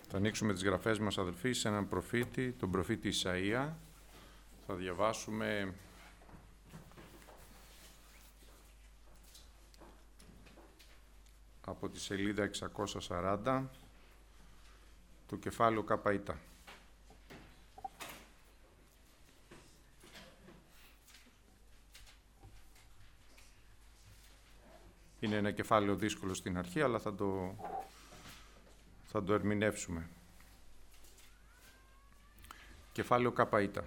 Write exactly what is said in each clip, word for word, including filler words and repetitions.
Θα ανοίξουμε τις γραφές μας, αδελφοί, σε έναν προφήτη, τον προφήτη Ισαΐα. Θα διαβάσουμε από τη σελίδα εξακόσια σαράντα, το κεφάλαιο Καπαΐτα. Είναι ένα κεφάλαιο δύσκολο στην αρχή, αλλά θα το, θα το ερμηνεύσουμε. Κεφάλαιο Καπαΐτα.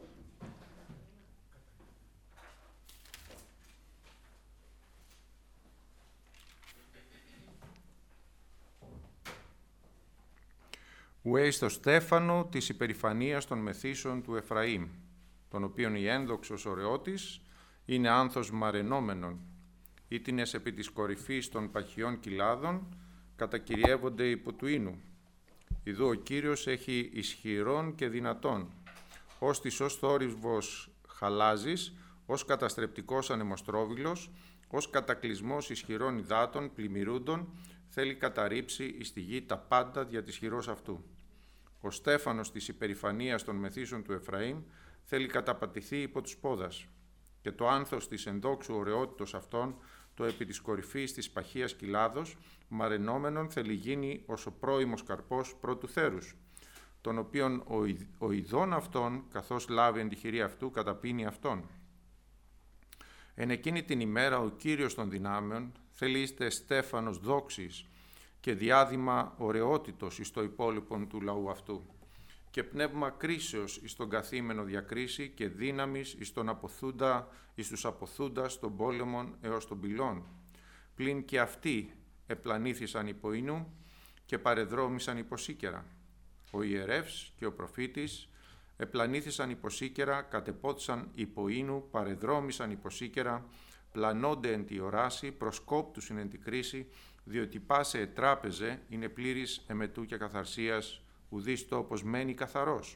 Ουέ στο στέφανο της υπερηφανίας των μεθύσεων του Εφραήμ, τον οποίον η ένδοξος ωραιότης είναι άνθος μαρενόμενον, ήτινες επί της κορυφής των παχιών κοιλάδων, κατακυριεύονται υπό του ίνου. Ιδού ο Κύριος έχει ισχυρόν και δυνατόν, ως της ως θόρυβος χαλάζης, ως καταστρεπτικός ανεμοστρόβιλος, ως κατακλυσμός ισχυρών υδάτων πλημμυρούντων, θέλει καταρρύψει εις τη γη τα πάντα δια της χειρός αυτού. Ο στέφανος της υπερηφανίας των μεθύσεων του Εφραήμ θέλει καταπατηθεί υπό τους πόδας, και το άνθος της ενδόξου ωραιότητος αυτών, το επί της κορυφής της παχίας κοιλάδος, μαρενόμενον θέλει γίνει ως ο πρώιμος καρπός πρώτου θέρους, τον οποίον ο, ιδ, ο ειδών αυτών, καθώς λάβει εν τη χειρή αυτού, καταπίνει αυτόν. Εν εκείνη την ημέρα ο Κύριος των δυνάμεων θέλει είστε στέφανος δόξης και διάδημα ωραιότητος εις το υπόλοιπον του λαού αυτού, και πνεύμα κρίσεως εις τον καθήμενο διακρίση και δύναμης εις τον αποθούντα, εις τους αποθούντας των πόλεμων έως των πυλών. Πλην και αυτοί επλανήθησαν υπό ίνου και παρεδρόμησαν υποσύκερα. Ο ιερεύς και ο προφήτης επλανήθησαν υποσύκερα, κατεπότισαν υπό ίνου, παρεδρόμησαν υποσύκερα, πλανώνται εν τη οράση, προσκόπτουσιν εν τη κρίση, διότι πάσε ετράπεζε είναι πλήρης εμετού και καθαρσίας, ουδής τόπος μένει καθαρός.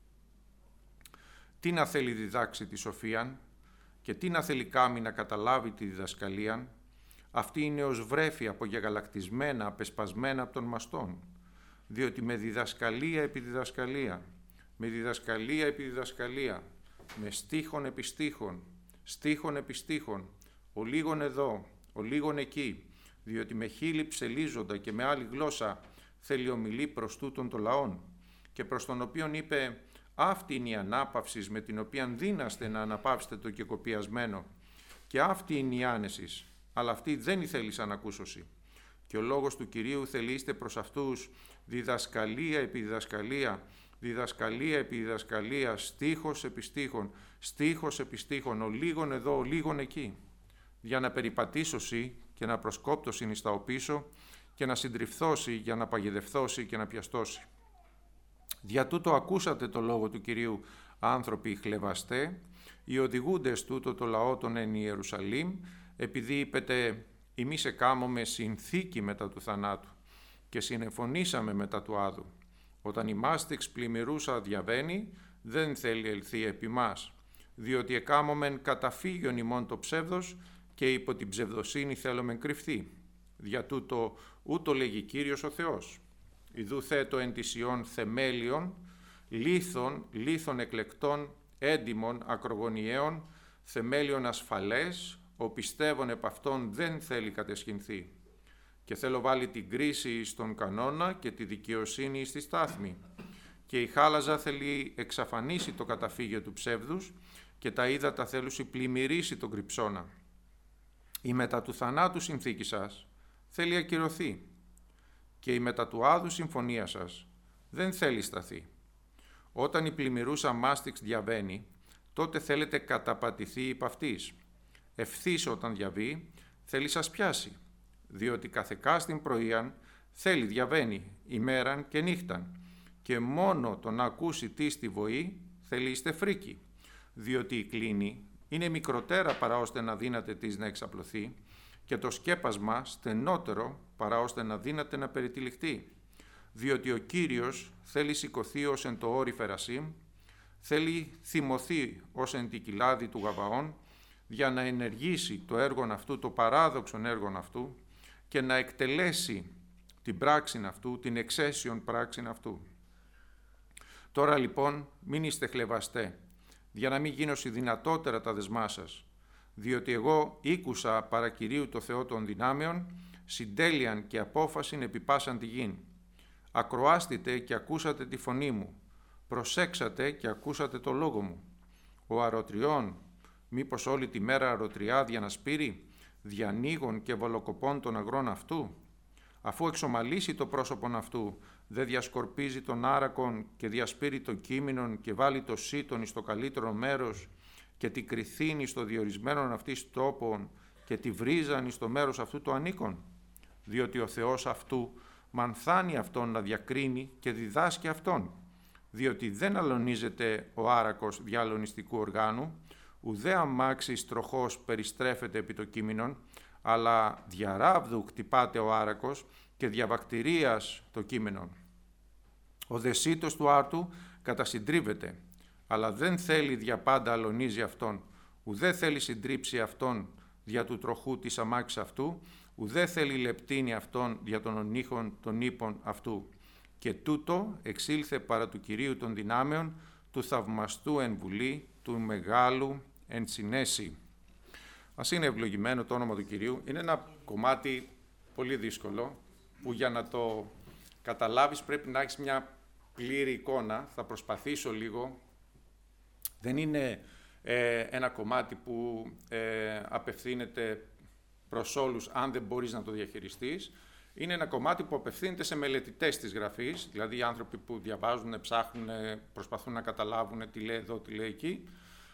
Τι να θέλει διδάξει τη σοφίαν και τι να θέλει κάμει να καταλάβει τη διδασκαλίαν, αυτή είναι ως βρέφη απογεγαλακτισμένα, απεσπασμένα από των μαστών, διότι με διδασκαλία επί διδασκαλία, με διδασκαλία επί διδασκαλία, με στίχων επί στίχων, στίχων επί στίχων, ο λίγον εδώ, ο λίγον εκεί, διότι με χείλη ψελίζοντα και με άλλη γλώσσα θέλει ομιλεί προς τούτον των λαών, και προς τον οποίον είπε, αυτή είναι η ανάπαυση με την οποία δύναστε να αναπαύσετε το κεκοπιασμένο, και αυτή είναι η άνεσης, αλλά αυτή δεν θέλησαν να ακούσωση. Και ο λόγος του Κυρίου θελείστε προς αυτούς διδασκαλία επί διδασκαλία, διδασκαλία επί διδασκαλία, στίχος επί στίχων, στίχος επί στίχων, ο λίγον εδώ, ο λίγον εκεί, για να περιπατήσωση και να προσκόπτωση εις τα οπίσω και να συντριφθώσει για να παγιδευθώσει και να πιαστώσει. Δια τούτο ακούσατε το λόγο του Κυρίου, άνθρωποι χλεβαστέ, οι οδηγούντες τούτο το λαό των εν Ιερουσαλήμ, επειδή είπετε, εμείς εκάμωμε συνθήκη μετά του θανάτου και συνεφωνήσαμε μετά του άδου. Όταν η μάστιξ πλημμυρούσα διαβαίνει, δεν θέλει ελθεί επί μας, διότι εκάμωμεν καταφύγιον ημών το ψεύδος και υπό την ψευδοσύνη θέλομεν κρυφθεί. Δια τούτο ούτω λέγει Κύριος ο Θεός. Ιδού θέτω εν της Ιών θεμέλιον, λίθων, λίθων εκλεκτών, έντιμων, ακρογωνιαίων, θεμέλιον ασφαλές, ο πιστεύων επ' αυτόν δεν θέλει κατεσχυνθεί. Και θέλω βάλει την κρίση στον κανόνα και τη δικαιοσύνη στη στάθμη. Και η χάλαζα θέλει εξαφανίσει το καταφύγιο του ψεύδους και τα ύδατα θέλουσι πλημμυρίσει τον κρυψώνα. Η μετά του θανάτου συνθήκη σας θέλει ακυρωθεί και η μετά του άδου συμφωνία σας δεν θέλει σταθεί. Όταν η πλημμυρούσα μάστιξ διαβαίνει, τότε θέλετε καταπατηθεί υπ' αυτής. Ευθύς όταν διαβεί, θέλει σας πιάσει, διότι καθεκάστην πρωίαν θέλει διαβαίνει ημέραν και νύχταν, και μόνο το να ακούσει τι στη βοή θέλει είστε φρίκη, διότι η κλίνη είναι μικροτέρα παρά ώστε να δύναται της να εξαπλωθεί, και το σκέπασμα στενότερο παρά ώστε να δύναται να περιτυλιχτεί, διότι ο Κύριος θέλει σηκωθεί ως εν το όρι Φερασίμ, θέλει θυμωθεί ως εν τη κοιλάδη του Γαβαών, για να ενεργήσει το έργον αυτού, το παράδοξον έργον αυτού, και να εκτελέσει την πράξην αυτού, την εξαίσιον πράξην αυτού. Τώρα λοιπόν μην είστε χλευαστέ, για να μην γίνωσι δυνατότερα τα δεσμά σας, διότι εγώ ήκουσα παρά Κυρίου το Θεό των δυνάμεων, συντέλειαν και απόφασιν επιπάσαν τη γην. Ακροάστητε και ακούσατε τη φωνή μου, προσέξατε και ακούσατε το λόγο μου. Ο αρωτριών, μήπως όλη τη μέρα αρωτριάδια να σπείρει, διανοίγων και βολοκοπών των αγρών αυτού, αφού εξομαλήσει το πρόσωπον αυτού, δεν διασκορπίζει τον άρακον και διασπείρει το κείμενον και βάλει το σύτον εις το καλύτερο μέρος και τη κρυθήνη στο διορισμένον αυτής τόπον και τη βρίζαν εις το μέρος αυτού το ανήκον, διότι ο Θεός αυτού μανθάνει αυτόν να διακρίνει και διδάσκει αυτόν, διότι δεν αλωνίζεται ο άρακος διαλωνιστικού οργάνου, ουδέ αμάξης τροχός περιστρέφεται επί το κείμενον, αλλά διαράβδου χτυπάται ο άρακος και διαβακτηρίας το κείμενον. Ο δεσίτος του άρτου κατασυντρίβεται, αλλά δεν θέλει διαπάντα αλωνίζει αυτόν, ουδέ θέλει συντρίψει αυτόν δια του τροχού της αμάξης αυτού, ουδέ θέλει λεπτύνει αυτόν δια των ονείχων των ύπων αυτού. Και τούτο εξήλθε παρά του Κυρίου των δυνάμεων, του θαυμαστού εν βουλή, του μεγάλου εν συνέση. Ας είναι ευλογημένο το όνομα του Κυρίου. Είναι ένα κομμάτι πολύ δύσκολο, που για να το καταλάβεις πρέπει να έχεις μια πλήρη εικόνα. Θα προσπαθήσω λίγο. Δεν είναι ε, ένα κομμάτι που ε, απευθύνεται προς όλους αν δεν μπορείς να το διαχειριστείς. Είναι ένα κομμάτι που απευθύνεται σε μελετητές της γραφής, δηλαδή οι άνθρωποι που διαβάζουν, ψάχνουν, προσπαθούν να καταλάβουν τι λέει εδώ, τι λέει εκεί.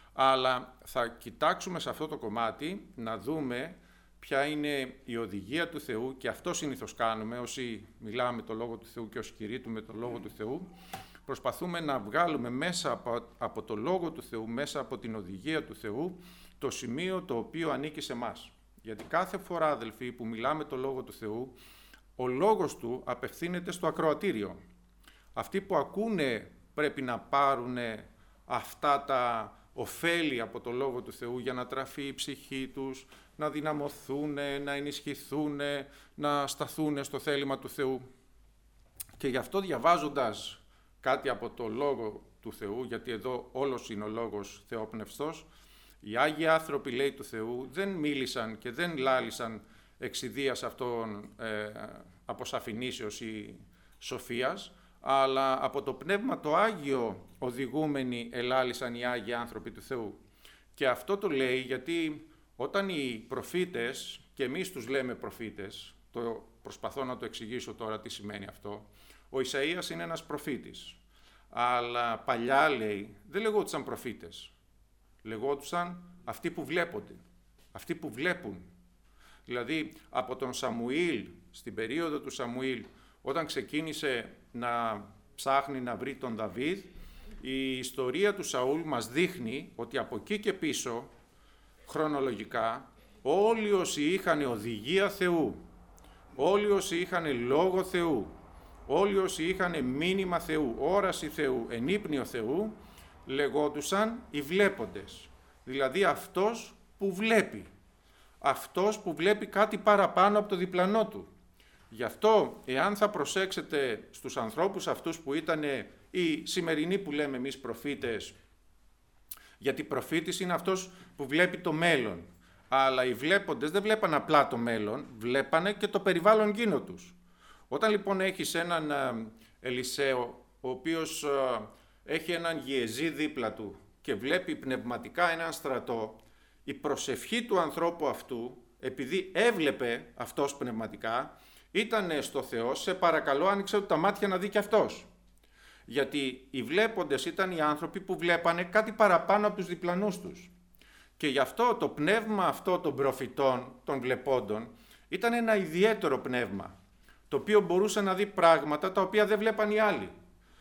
Αλλά θα κοιτάξουμε σε αυτό το κομμάτι να δούμε ποια είναι η οδηγία του Θεού, και αυτό συνήθως κάνουμε όσοι μιλάμε το Λόγο του Θεού και όσοι κηρύττουμε το Λόγο του Θεού. Προσπαθούμε να βγάλουμε μέσα από, από το Λόγο του Θεού, μέσα από την οδηγία του Θεού, το σημείο το οποίο ανήκει σε εμάς. Γιατί κάθε φορά, αδελφοί, που μιλάμε το Λόγο του Θεού, ο λόγος του απευθύνεται στο ακροατήριο. Αυτοί που ακούνε πρέπει να πάρουν αυτά τα ωφέλη από το Λόγο του Θεού για να τραφεί η ψυχή τους, να δυναμωθούν, να ενισχυθούν, να σταθούν στο θέλημα του Θεού. Και γι' αυτό, διαβάζοντας κάτι από το Λόγο του Θεού, γιατί εδώ όλος είναι ο Λόγος θεόπνευστος, οι Άγιοι άνθρωποι, λέει, του Θεού δεν μίλησαν και δεν λάλησαν εξιδίας αυτών ε, αποσαφηνήσεως ή σοφίας, αλλά από το Πνεύμα το Άγιο οδηγούμενοι ελάλησαν οι Άγιοι άνθρωποι του Θεού. Και αυτό το λέει γιατί όταν οι προφήτες, και εμείς τους λέμε προφήτες, το προσπαθώ να το εξηγήσω τώρα τι σημαίνει αυτό, ο Ισαΐας είναι ένας προφήτης, αλλά παλιά, λέει, δεν λεγόντουσαν προφήτες, λεγόντουσαν αυτοί που βλέπονται, αυτοί που βλέπουν. Δηλαδή, από τον Σαμουήλ, στην περίοδο του Σαμουήλ, όταν ξεκίνησε να ψάχνει να βρει τον Δαβίδ, η ιστορία του Σαούλ μας δείχνει ότι από εκεί και πίσω, χρονολογικά, όλοι όσοι είχαν οδηγία Θεού, όλοι όσοι είχαν λόγο Θεού, όλοι όσοι είχαν μήνυμα Θεού, όραση Θεού, ενύπνιο Θεού, λεγόντουσαν οι βλέποντες. Δηλαδή αυτός που βλέπει. Αυτός που βλέπει κάτι παραπάνω από το διπλανό του. Γι' αυτό, εάν θα προσέξετε στους ανθρώπους αυτούς που ήταν οι σημερινοί που λέμε εμείς προφήτες, γιατί προφήτης είναι αυτός που βλέπει το μέλλον, αλλά οι βλέποντες δεν βλέπαν απλά το μέλλον, βλέπανε και το περιβάλλον γύρω τους. Όταν λοιπόν έχεις έναν Ελισαίο, ο οποίος έχει έναν Γιεζή δίπλα του και βλέπει πνευματικά έναν στρατό, η προσευχή του ανθρώπου αυτού, επειδή έβλεπε αυτός πνευματικά, ήταν στο Θεό, σε παρακαλώ άνοιξε του τα μάτια να δει και αυτός. Γιατί οι βλέποντες ήταν οι άνθρωποι που βλέπανε κάτι παραπάνω από τους διπλανούς τους. Και γι' αυτό το πνεύμα αυτό των προφητών, των βλεπόντων, ήταν ένα ιδιαίτερο πνεύμα, το οποίο μπορούσε να δει πράγματα τα οποία δεν βλέπαν οι άλλοι,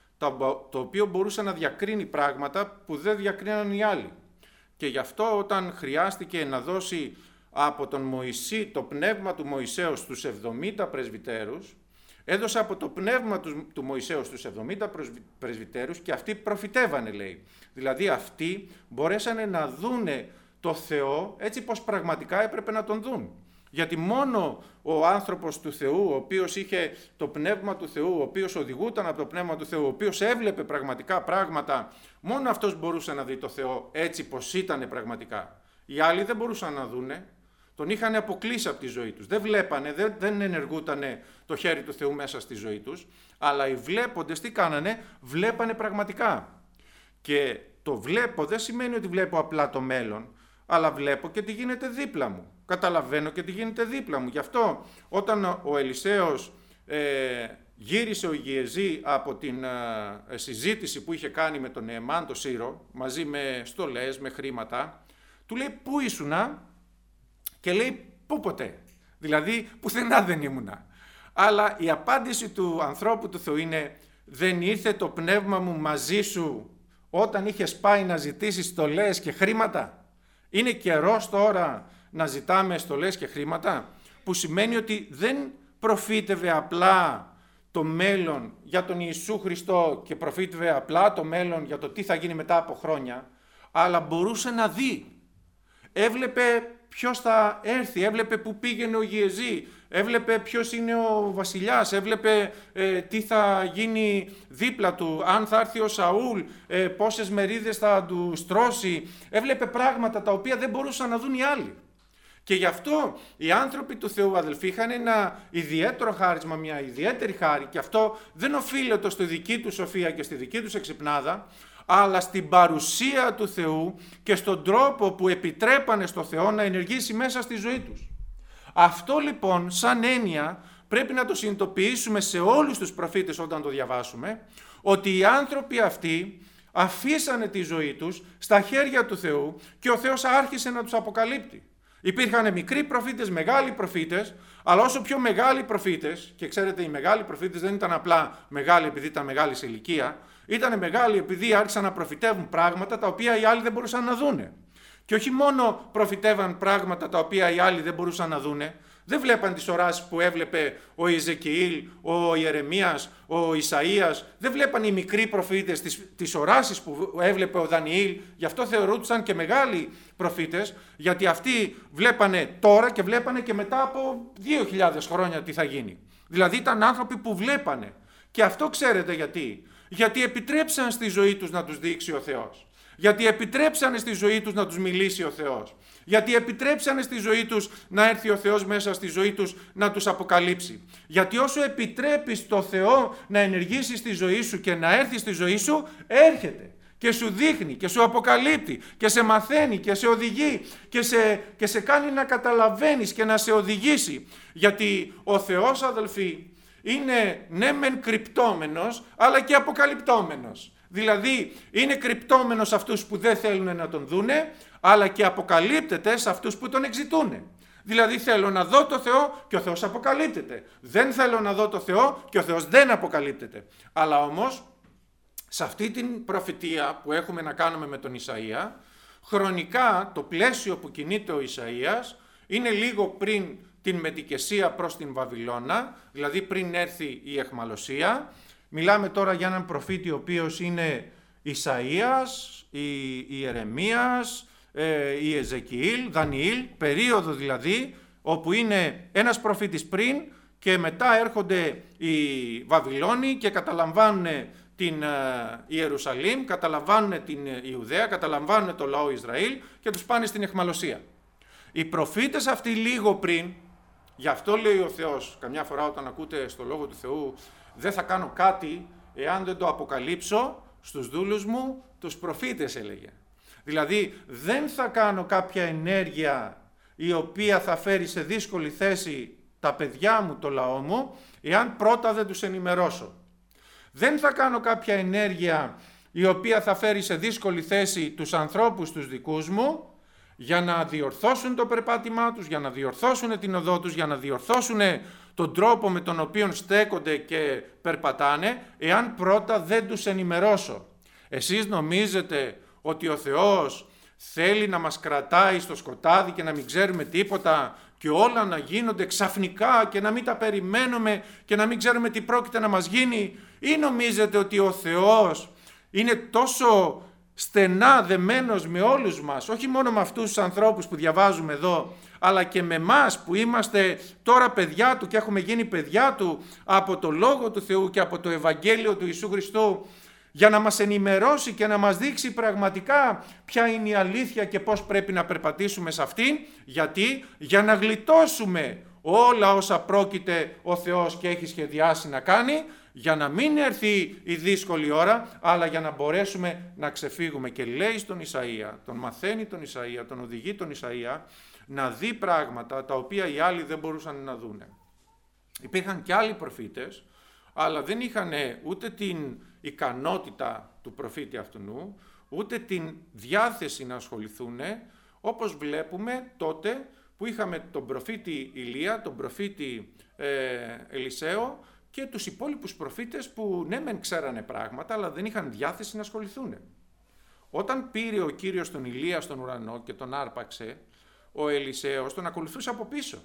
το οποίο μπορούσε να διακρίνει πράγματα που δεν διακρίναν οι άλλοι. Και γι' αυτό όταν χρειάστηκε να δώσει από τον Μωυσή το πνεύμα του Μωυσέως στους εβδομήντα πρεσβυτέρους, έδωσε από το πνεύμα του, του Μωυσέως στους εβδομήντα πρεσβυτέρους και αυτοί προφητεύανε, λέει. Δηλαδή αυτοί μπορέσανε να δούνε το Θεό έτσι πως πραγματικά έπρεπε να τον δουν. Γιατί μόνο ο άνθρωπος του Θεού, ο οποίος είχε το Πνεύμα του Θεού, ο οποίος οδηγούταν από το Πνεύμα του Θεού, ο οποίος έβλεπε πραγματικά πράγματα, μόνο αυτός μπορούσε να δει το Θεό έτσι πως ήταν πραγματικά. Οι άλλοι δεν μπορούσαν να δούνε, τον είχαν αποκλείσει από τη ζωή τους. Δεν βλέπανε, δεν, δεν ενεργούτανε το χέρι του Θεού μέσα στη ζωή τους, αλλά οι βλέποντες τι κάνανε, βλέπανε πραγματικά. Και το βλέπω δεν σημαίνει ότι βλέπω απλά το μέλλον, αλλά βλέπω και τι γίνεται δίπλα μου. Καταλαβαίνω και τι γίνεται δίπλα μου. Γι' αυτό όταν ο Ελισέος ε, γύρισε ο Γιεζή από την ε, συζήτηση που είχε κάνει με τον Νεεμάν το Σύρο, μαζί με στολές, με χρήματα, του λέει πού ήσουνα και λέει πού ποτέ. Δηλαδή πουθενά δεν ήμουνα. Αλλά η απάντηση του ανθρώπου του Θεού είναι δεν ήρθε το πνεύμα μου μαζί σου όταν είχες πάει να ζητήσεις στολές και χρήματα. Είναι καιρός τώρα να ζητάμε στολές και χρήματα, που σημαίνει ότι δεν προφήτευε απλά το μέλλον για τον Ιησού Χριστό και προφήτευε απλά το μέλλον για το τι θα γίνει μετά από χρόνια, αλλά μπορούσε να δει. Έβλεπε ποιος θα έρθει, έβλεπε που πήγαινε ο Γιεζή, έβλεπε ποιος είναι ο βασιλιάς, έβλεπε ε, τι θα γίνει δίπλα του, αν θα έρθει ο Σαούλ, ε, πόσες μερίδες θα του στρώσει, έβλεπε πράγματα τα οποία δεν μπορούσαν να δουν οι άλλοι. Και γι' αυτό οι άνθρωποι του Θεού, αδελφοί, είχαν ένα ιδιαίτερο χάρισμα, μια ιδιαίτερη χάρη, και αυτό δεν οφείλεται στη δική του σοφία και στη δική του εξυπνάδα, αλλά στην παρουσία του Θεού και στον τρόπο που επιτρέπανε στο Θεό να ενεργήσει μέσα στη ζωή τους. Αυτό λοιπόν σαν έννοια πρέπει να το συνειδητοποιήσουμε σε όλους τους προφήτες όταν το διαβάσουμε, ότι οι άνθρωποι αυτοί αφήσανε τη ζωή τους στα χέρια του Θεού και ο Θεός άρχισε να τους αποκαλύπτει. Υπήρχαν μικροί προφήτες, μεγάλοι προφήτες, αλλά όσο πιο μεγάλοι προφήτες, και ξέρετε οι μεγάλοι προφήτες δεν ήταν απλά μεγάλοι επειδή ήταν μεγάλη σε ηλικία, ήταν μεγάλοι επειδή άρχισαν να προφητεύουν πράγματα τα οποία οι άλλοι δεν μπορούσαν να δούνε. Και όχι μόνο προφητεύαν πράγματα τα οποία οι άλλοι δεν μπορούσαν να δούνε, δεν βλέπαν τις οράσεις που έβλεπε ο Ιεζεκιήλ, ο Ιερεμίας, ο Ισαΐας, δεν βλέπαν οι μικροί προφήτες τις, τις οράσεις που έβλεπε ο Δανιήλ, γι' αυτό θεωρούνταν και μεγάλοι προφήτες, γιατί αυτοί βλέπανε τώρα και βλέπανε και μετά από δύο χιλιάδες χρόνια τι θα γίνει. Δηλαδή ήταν άνθρωποι που βλέπανε. Και αυτό ξέρετε γιατί. Γιατί επιτρέψαν στη ζωή τους να τους δείξει ο Θεός. Γιατί επιτρέψανε στη ζωή τους να τους μιλήσει ο Θεός. Γιατί επιτρέψανε στη ζωή τους να έρθει ο Θεός μέσα στη ζωή τους να τους αποκαλύψει. Γιατί όσο επιτρέπεις το Θεό να ενεργήσει στη ζωή σου και να έρθει στη ζωή σου, έρχεται και σου δείχνει και σου αποκαλύπτει και σε μαθαίνει και σε οδηγεί και σε, και σε κάνει να καταλαβαίνεις και να σε οδηγήσει. Γιατί ο Θεός, αδελφοί, είναι ναι μεν κρυπτόμενος αλλά και αποκαλυπτόμενος. Δηλαδή είναι κρυπτόμενος σε αυτούς που δεν θέλουν να τον δούνε, αλλά και αποκαλύπτεται σε αυτούς που τον εξητούνε. Δηλαδή θέλω να δω το Θεό και ο Θεός αποκαλύπτεται. Δεν θέλω να δω το Θεό και ο Θεός δεν αποκαλύπτεται. Αλλά όμως σε αυτή την προφητεία που έχουμε να κάνουμε με τον Ισαΐα, χρονικά το πλαίσιο που κινείται ο Ισαΐας είναι λίγο πριν την μετικεσία προς την Βαβυλώνα, δηλαδή πριν έρθει η εχμαλωσία. Μιλάμε τώρα για έναν προφήτη ο οποίος είναι Ισαΐας, Ιερεμίας, Ιεζεκιήλ, Δανιήλ, περίοδο δηλαδή όπου είναι ένας προφήτης πριν και μετά έρχονται οι Βαβυλώνοι και καταλαμβάνουν την Ιερουσαλήμ, καταλαμβάνουν την Ιουδαία, καταλαμβάνουν το λαό Ισραήλ και τους πάνε στην εχμαλωσία. Οι προφήτες αυτοί λίγο πριν, γι' αυτό λέει ο Θεός, καμιά φορά όταν ακούτε στο Λόγο του Θεού, δεν θα κάνω κάτι εάν δεν το αποκαλύψω στους δούλους μου, τους προφήτες έλεγε. Δηλαδή δεν θα κάνω κάποια ενέργεια η οποία θα φέρει σε δύσκολη θέση τα παιδιά μου, το λαό μου, εάν πρώτα δεν τους ενημερώσω. Δεν θα κάνω κάποια ενέργεια η οποία θα φέρει σε δύσκολη θέση τους ανθρώπους τους δικούς μου, για να διορθώσουν το περπάτημά τους, για να διορθώσουν την οδό τους, για να διορθώσουν τον τρόπο με τον οποίο στέκονται και περπατάνε, εάν πρώτα δεν τους ενημερώσω. Εσείς νομίζετε ότι ο Θεός θέλει να μας κρατάει στο σκοτάδι και να μην ξέρουμε τίποτα και όλα να γίνονται ξαφνικά και να μην τα περιμένουμε και να μην ξέρουμε τι πρόκειται να μας γίνει, ή νομίζετε ότι ο Θεός είναι τόσο στενά δεμένος με όλους μας, όχι μόνο με αυτούς τους ανθρώπους που διαβάζουμε εδώ, αλλά και με εμάς που είμαστε τώρα παιδιά του και έχουμε γίνει παιδιά του από το Λόγο του Θεού και από το Ευαγγέλιο του Ιησού Χριστού, για να μας ενημερώσει και να μας δείξει πραγματικά ποια είναι η αλήθεια και πώς πρέπει να περπατήσουμε σε αυτήν. Γιατί? Για να γλιτώσουμε όλα όσα πρόκειται ο Θεός και έχει σχεδιάσει να κάνει, για να μην έρθει η δύσκολη ώρα, αλλά για να μπορέσουμε να ξεφύγουμε. Και λέει στον Ισαΐα, τον μαθαίνει τον Ισαΐα, τον οδηγεί τον Ισαΐα, να δει πράγματα τα οποία οι άλλοι δεν μπορούσαν να δούνε. Υπήρχαν και άλλοι προφήτες, αλλά δεν είχαν ούτε την ικανότητα του προφήτη αυτού, ούτε την διάθεση να ασχοληθούν, όπως βλέπουμε τότε που είχαμε τον προφήτη Ηλία, τον προφήτη ε, Ελισαίο και τους υπόλοιπους προφήτες που ναι μεν ξέρανε πράγματα, αλλά δεν είχαν διάθεση να ασχοληθούν. Όταν πήρε ο Κύριος τον Ηλία στον ουρανό και τον άρπαξε, ο Ελισαίος τον ακολουθούσε από πίσω.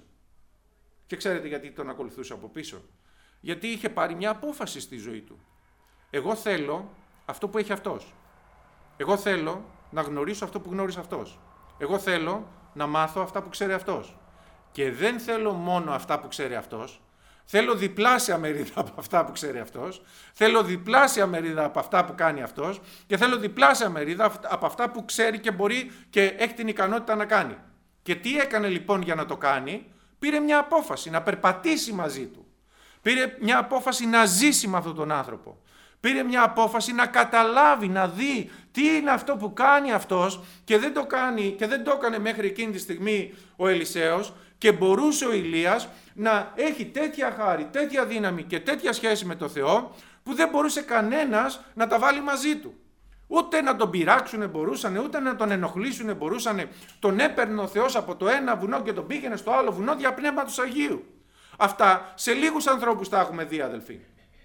Και ξέρετε γιατί τον ακολουθούσε από πίσω? Γιατί είχε πάρει μια απόφαση στη ζωή του. Εγώ θέλω αυτό που έχει αυτός. Εγώ θέλω να γνωρίσω αυτό που γνώρισε αυτός. Εγώ θέλω να μάθω αυτά που ξέρει αυτός. Και δεν θέλω μόνο αυτά που ξέρει αυτός. Θέλω διπλάσια μερίδα από αυτά που ξέρει αυτός. Θέλω διπλάσια μερίδα από αυτά που κάνει αυτός. Και θέλω διπλάσια μερίδα από αυτά που ξέρει και μπορεί και έχει την ικανότητα να κάνει. Και τι έκανε λοιπόν για να το κάνει? Πήρε μια απόφαση να περπατήσει μαζί του. Πήρε μια απόφαση να ζήσει με αυτόν τον άνθρωπο. Πήρε μια απόφαση να καταλάβει, να δει τι είναι αυτό που κάνει αυτός και δεν το κάνει και δεν το έκανε μέχρι εκείνη τη στιγμή ο Ελισαίος, και μπορούσε ο Ηλίας να έχει τέτοια χάρη, τέτοια δύναμη και τέτοια σχέση με το Θεό που δεν μπορούσε κανένας να τα βάλει μαζί του. Ούτε να τον πειράξουν μπορούσαν, ούτε να τον ενοχλήσουν μπορούσαν. Τον έπαιρνε ο Θεός από το ένα βουνό και τον πήγαινε στο άλλο βουνό δια Πνεύματος Αγίου. Αυτά σε λίγους ανθρώπους τα έχουμε δει, αδελφοί.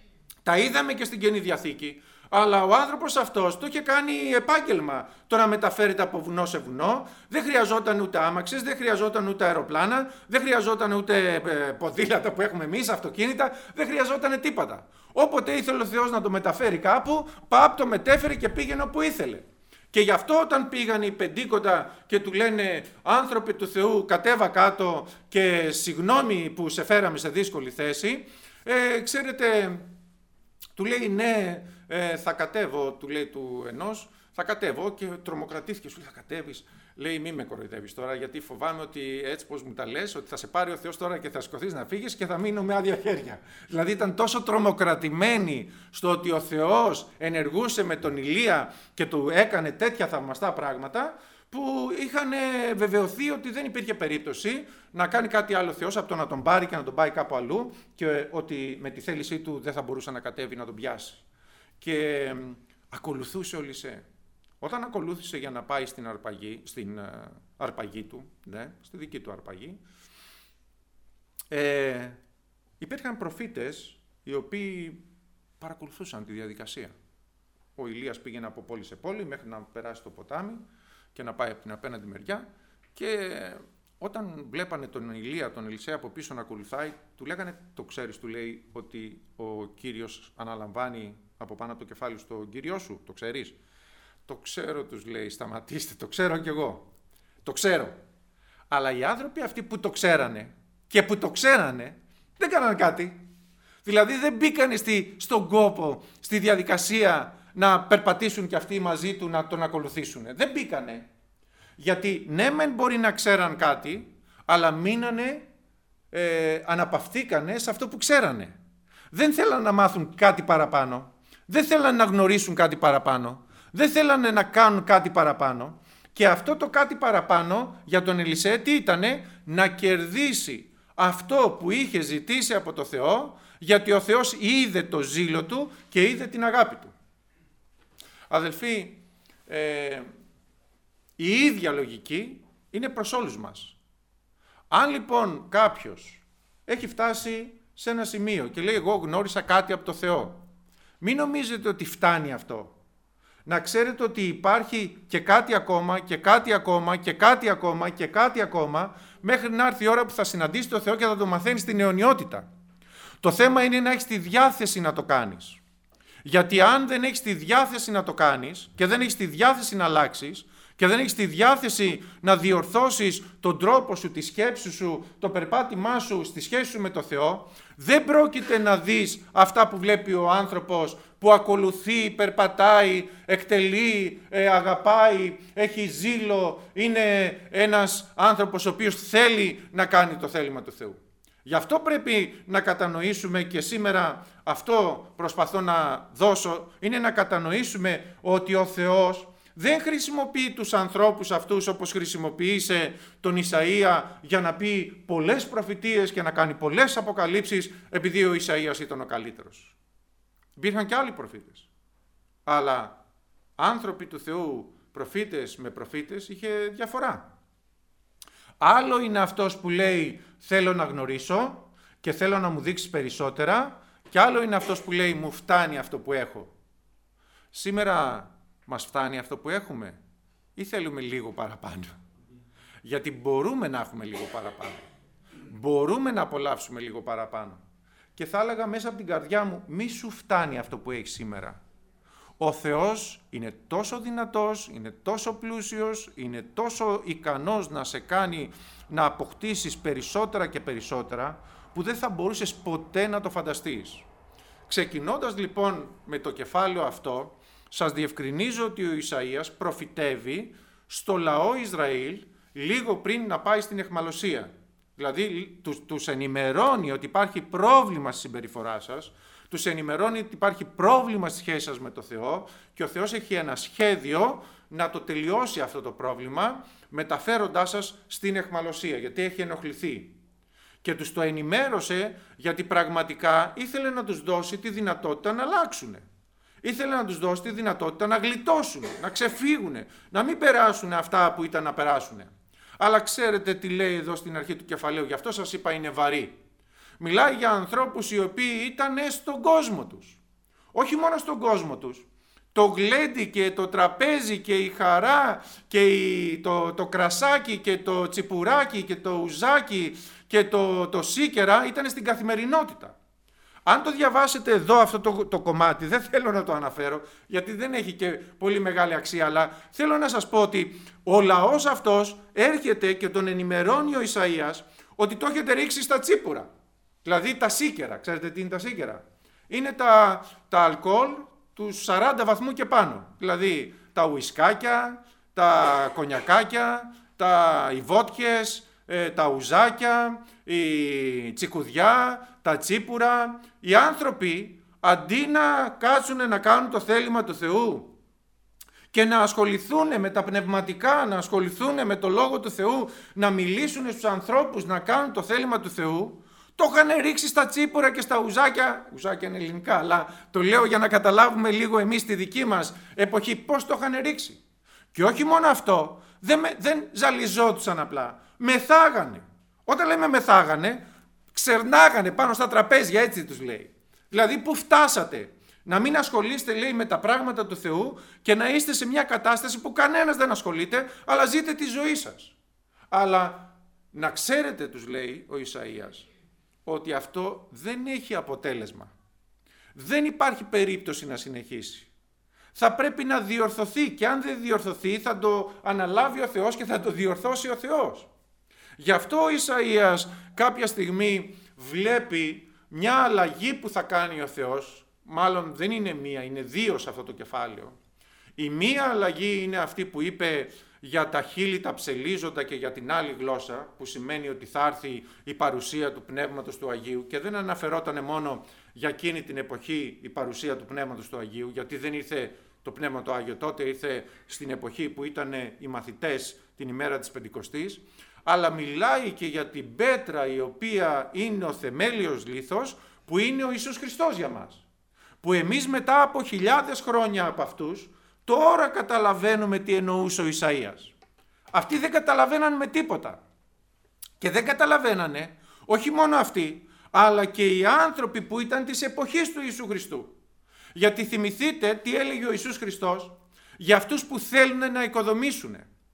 Τα είδαμε και στην Καινή Διαθήκη, αλλά ο άνθρωπος αυτός το είχε κάνει επάγγελμα. Το να μεταφέρεται από βουνό σε βουνό, δεν χρειαζόταν ούτε άμαξες, δεν χρειαζόταν ούτε αεροπλάνα, δεν χρειαζόταν ούτε ποδήλατα που έχουμε εμείς, αυτοκίνητα, δεν χρειαζόταν τίποτα. Όποτε ήθελε ο Θεός να το μεταφέρει κάπου, παπ το μετέφερε και πήγαινε όπου ήθελε. Και γι' αυτό όταν πήγαν οι πεντήκοντα και του λένε άνθρωποι του Θεού κατέβα κάτω και συγγνώμη που σε φέραμε σε δύσκολη θέση, ε, ξέρετε, του λέει ναι ε, θα κατέβω, του λέει του ενός, θα κατέβω, και τρομοκρατήθηκε, σου λέει θα κατέβεις? Λέει μη με κοροϊδεύεις τώρα, γιατί φοβάμαι ότι έτσι πως μου τα λες, ότι θα σε πάρει ο Θεός τώρα και θα σηκωθείς να φύγεις και θα μείνω με άδεια χέρια. Δηλαδή ήταν τόσο τρομοκρατημένοι στο ότι ο Θεός ενεργούσε με τον Ηλία και του έκανε τέτοια θαυμαστά πράγματα, που είχαν βεβαιωθεί ότι δεν υπήρχε περίπτωση να κάνει κάτι άλλο Θεός από το να τον πάρει και να τον πάει κάπου αλλού, και ότι με τη θέλησή του δεν θα μπορούσε να κατέβει να τον πιάσει. Και ακολουθούσε ο Ελισέ. Όταν ακολούθησε για να πάει στην αρπαγή, στην αρπαγή του, ναι, στη δική του αρπαγή, ε, υπήρχαν προφήτες οι οποίοι παρακολουθούσαν τη διαδικασία. Ο Ηλίας πήγαινε από πόλη σε πόλη μέχρι να περάσει το ποτάμι και να πάει από την απέναντι μεριά, και όταν βλέπανε τον Ηλία, τον Ελισέα από πίσω να ακολουθάει, του λέγανε, το ξέρεις, του λέει, ότι ο Κύριος αναλαμβάνει από πάνω από το κεφάλι στον Κύριό σου, το ξέρεις? Το ξέρω, τους λέει, σταματήστε, το ξέρω κι εγώ, το ξέρω. Αλλά οι άνθρωποι αυτοί που το ξέρανε και που το ξέρανε δεν κάνανε κάτι. Δηλαδή δεν μπήκανε στη, στον κόπο, στη διαδικασία να περπατήσουν κι αυτοί μαζί του, να τον ακολουθήσουν. Δεν μπήκανε. Γιατί ναι μεν μπορεί να ξέραν κάτι, αλλά μείνανε, ε, αναπαυθήκανε σε αυτό που ξέρανε. Δεν θέλανε να μάθουν κάτι παραπάνω. Δεν θέλανε να γνωρίσουν κάτι παραπάνω. Δεν θέλανε να κάνουν κάτι παραπάνω. Και αυτό το κάτι παραπάνω για τον Ελισέ τι ήτανε? Να κερδίσει αυτό που είχε ζητήσει από το Θεό, γιατί ο Θεός είδε το ζήλο του και είδε την αγάπη του. Αδελφοί, ε, η ίδια λογική είναι προς όλους μας. Αν λοιπόν κάποιος έχει φτάσει σε ένα σημείο και λέει εγώ γνώρισα κάτι από το Θεό, μην νομίζετε ότι φτάνει αυτό. Να ξέρετε ότι υπάρχει και κάτι ακόμα και κάτι ακόμα και κάτι ακόμα και κάτι ακόμα, μέχρι να έρθει η ώρα που θα συναντήσει το Θεό και θα το μαθαίνεις στην αιωνιότητα. Το θέμα είναι να έχεις τη διάθεση να το κάνεις. Γιατί αν δεν έχεις τη διάθεση να το κάνεις και δεν έχεις τη διάθεση να αλλάξεις και δεν έχεις τη διάθεση να διορθώσεις τον τρόπο σου, τη σκέψη σου, το περπάτημά σου στη σχέση σου με το Θεό, δεν πρόκειται να δεις αυτά που βλέπει ο άνθρωπος που ακολουθεί, περπατάει, εκτελεί, ε, αγαπάει, έχει ζήλο, είναι ένας άνθρωπος ο οποίος θέλει να κάνει το θέλημα του Θεού. Γι' αυτό πρέπει να κατανοήσουμε, και σήμερα αυτό προσπαθώ να δώσω, είναι να κατανοήσουμε ότι ο Θεός δεν χρησιμοποιεί τους ανθρώπους αυτούς όπως χρησιμοποίησε τον Ισαΐα για να πει πολλές προφητείες και να κάνει πολλές αποκαλύψεις επειδή ο Ισαΐας ήταν ο καλύτερος. Υπήρχαν και άλλοι προφήτες. Αλλά άνθρωποι του Θεού, προφήτες με προφήτες, είχε διαφορά. Άλλο είναι αυτός που λέει θέλω να γνωρίσω και θέλω να μου δείξεις περισσότερα, και άλλο είναι αυτός που λέει μου φτάνει αυτό που έχω. Σήμερα μας φτάνει αυτό που έχουμε ή θέλουμε λίγο παραπάνω? Γιατί μπορούμε να έχουμε λίγο παραπάνω. Μπορούμε να απολαύσουμε λίγο παραπάνω. Και θα έλεγα μέσα από την καρδιά μου, μη σου φτάνει αυτό που έχεις σήμερα. Ο Θεός είναι τόσο δυνατός, είναι τόσο πλούσιος, είναι τόσο ικανός να σε κάνει να αποκτήσεις περισσότερα και περισσότερα, που δεν θα μπορούσες ποτέ να το φανταστείς. Ξεκινώντας λοιπόν με το κεφάλαιο αυτό, σας διευκρινίζω ότι ο Ισαΐας προφητεύει στο λαό Ισραήλ λίγο πριν να πάει στην αιχμαλωσία. Δηλαδή τους, τους ενημερώνει ότι υπάρχει πρόβλημα στη συμπεριφορά σας, τους ενημερώνει ότι υπάρχει πρόβλημα στη σχέση σας με το Θεό και ο Θεός έχει ένα σχέδιο να το τελειώσει αυτό το πρόβλημα μεταφέροντάς σας στην αιχμαλωσία, γιατί έχει ενοχληθεί. Και τους το ενημέρωσε γιατί πραγματικά ήθελε να τους δώσει τη δυνατότητα να αλλάξουν. Ήθελε να τους δώσει τη δυνατότητα να γλιτώσουν, να ξεφύγουν, να μην περάσουν αυτά που ήταν να περάσουν. Αλλά ξέρετε τι λέει εδώ στην αρχή του κεφαλαίου, γι' αυτό σας είπα είναι βαρύ. Μιλάει για ανθρώπους οι οποίοι ήταν στον κόσμο τους. Όχι μόνο στον κόσμο τους. Το γλέντι και το τραπέζι και η χαρά και η, το, το κρασάκι και το τσιπουράκι και το ουζάκι και το, το σίκερα ήταν στην καθημερινότητα. Αν το διαβάσετε εδώ αυτό το, το κομμάτι, δεν θέλω να το αναφέρω γιατί δεν έχει και πολύ μεγάλη αξία, αλλά θέλω να σας πω ότι ο λαός αυτός έρχεται και τον ενημερώνει ο Ισαΐας ότι το έχετε ρίξει στα τσίπουρα. Δηλαδή τα σίκερα. Ξέρετε τι είναι τα σίκερα? Είναι τα, τα αλκοόλ του σαράντα βαθμού και πάνω. Δηλαδή τα ουισκάκια, τα κονιακάκια, τα οι βότκες, ε, τα ουζάκια, η τσικουδιά, τα τσίπουρα. Οι άνθρωποι αντί να κάτσουν να κάνουν το θέλημα του Θεού και να ασχοληθούν με τα πνευματικά, να ασχοληθούν με το Λόγο του Θεού, να μιλήσουν στους ανθρώπους, να κάνουν το θέλημα του Θεού, το είχαν ρίξει στα τσίπουρα και στα ουζάκια. Ουζάκια είναι ελληνικά, αλλά το λέω για να καταλάβουμε λίγο εμείς τη δική μας εποχή πώς το είχαν ρίξει. Και όχι μόνο αυτό, δεν, δεν ζαλιζόντουσαν απλά, μεθάγανε. Όταν λέμε μεθάγανε, ξερνάγανε πάνω στα τραπέζια, έτσι τους λέει. Δηλαδή που φτάσατε να μην ασχολείστε, λέει, με τα πράγματα του Θεού και να είστε σε μια κατάσταση που κανένας δεν ασχολείται, αλλά ζείτε τη ζωή σας. Αλλά να ξέρετε, τους λέει ο Ισαΐας, ότι αυτό δεν έχει αποτέλεσμα. Δεν υπάρχει περίπτωση να συνεχίσει. Θα πρέπει να διορθωθεί και αν δεν διορθωθεί θα το αναλάβει ο Θεός και θα το διορθώσει ο Θεός. Γι' αυτό ο Ισαΐας κάποια στιγμή βλέπει μια αλλαγή που θα κάνει ο Θεός, μάλλον δεν είναι μία, είναι δύο σε αυτό το κεφάλαιο. Η μία αλλαγή είναι αυτή που είπε για τα χείλη τα ψελίζοντα και για την άλλη γλώσσα, που σημαίνει ότι θα έρθει η παρουσία του Πνεύματος του Αγίου, και δεν αναφερόταν μόνο για εκείνη την εποχή η παρουσία του Πνεύματος του Αγίου, γιατί δεν ήρθε το Πνεύμα του Άγιο τότε, ήρθε στην εποχή που ήταν οι μαθητές την ημέρα της Πεντηκοστής, αλλά μιλάει και για την πέτρα η οποία είναι ο θεμέλιος λίθος, που είναι ο Ιησούς Χριστός για μας. Που εμείς μετά από χιλιάδες χρόνια από αυτούς, τώρα καταλαβαίνουμε τι εννοούσε ο Ισαΐας. Αυτοί δεν καταλαβαίναν με τίποτα. Και δεν καταλαβαίνανε, όχι μόνο αυτοί, αλλά και οι άνθρωποι που ήταν της εποχής του Ιησού Χριστού. Γιατί θυμηθείτε τι έλεγε ο Ιησούς Χριστός για αυτούς που θέλουν να οικοδομήσουν.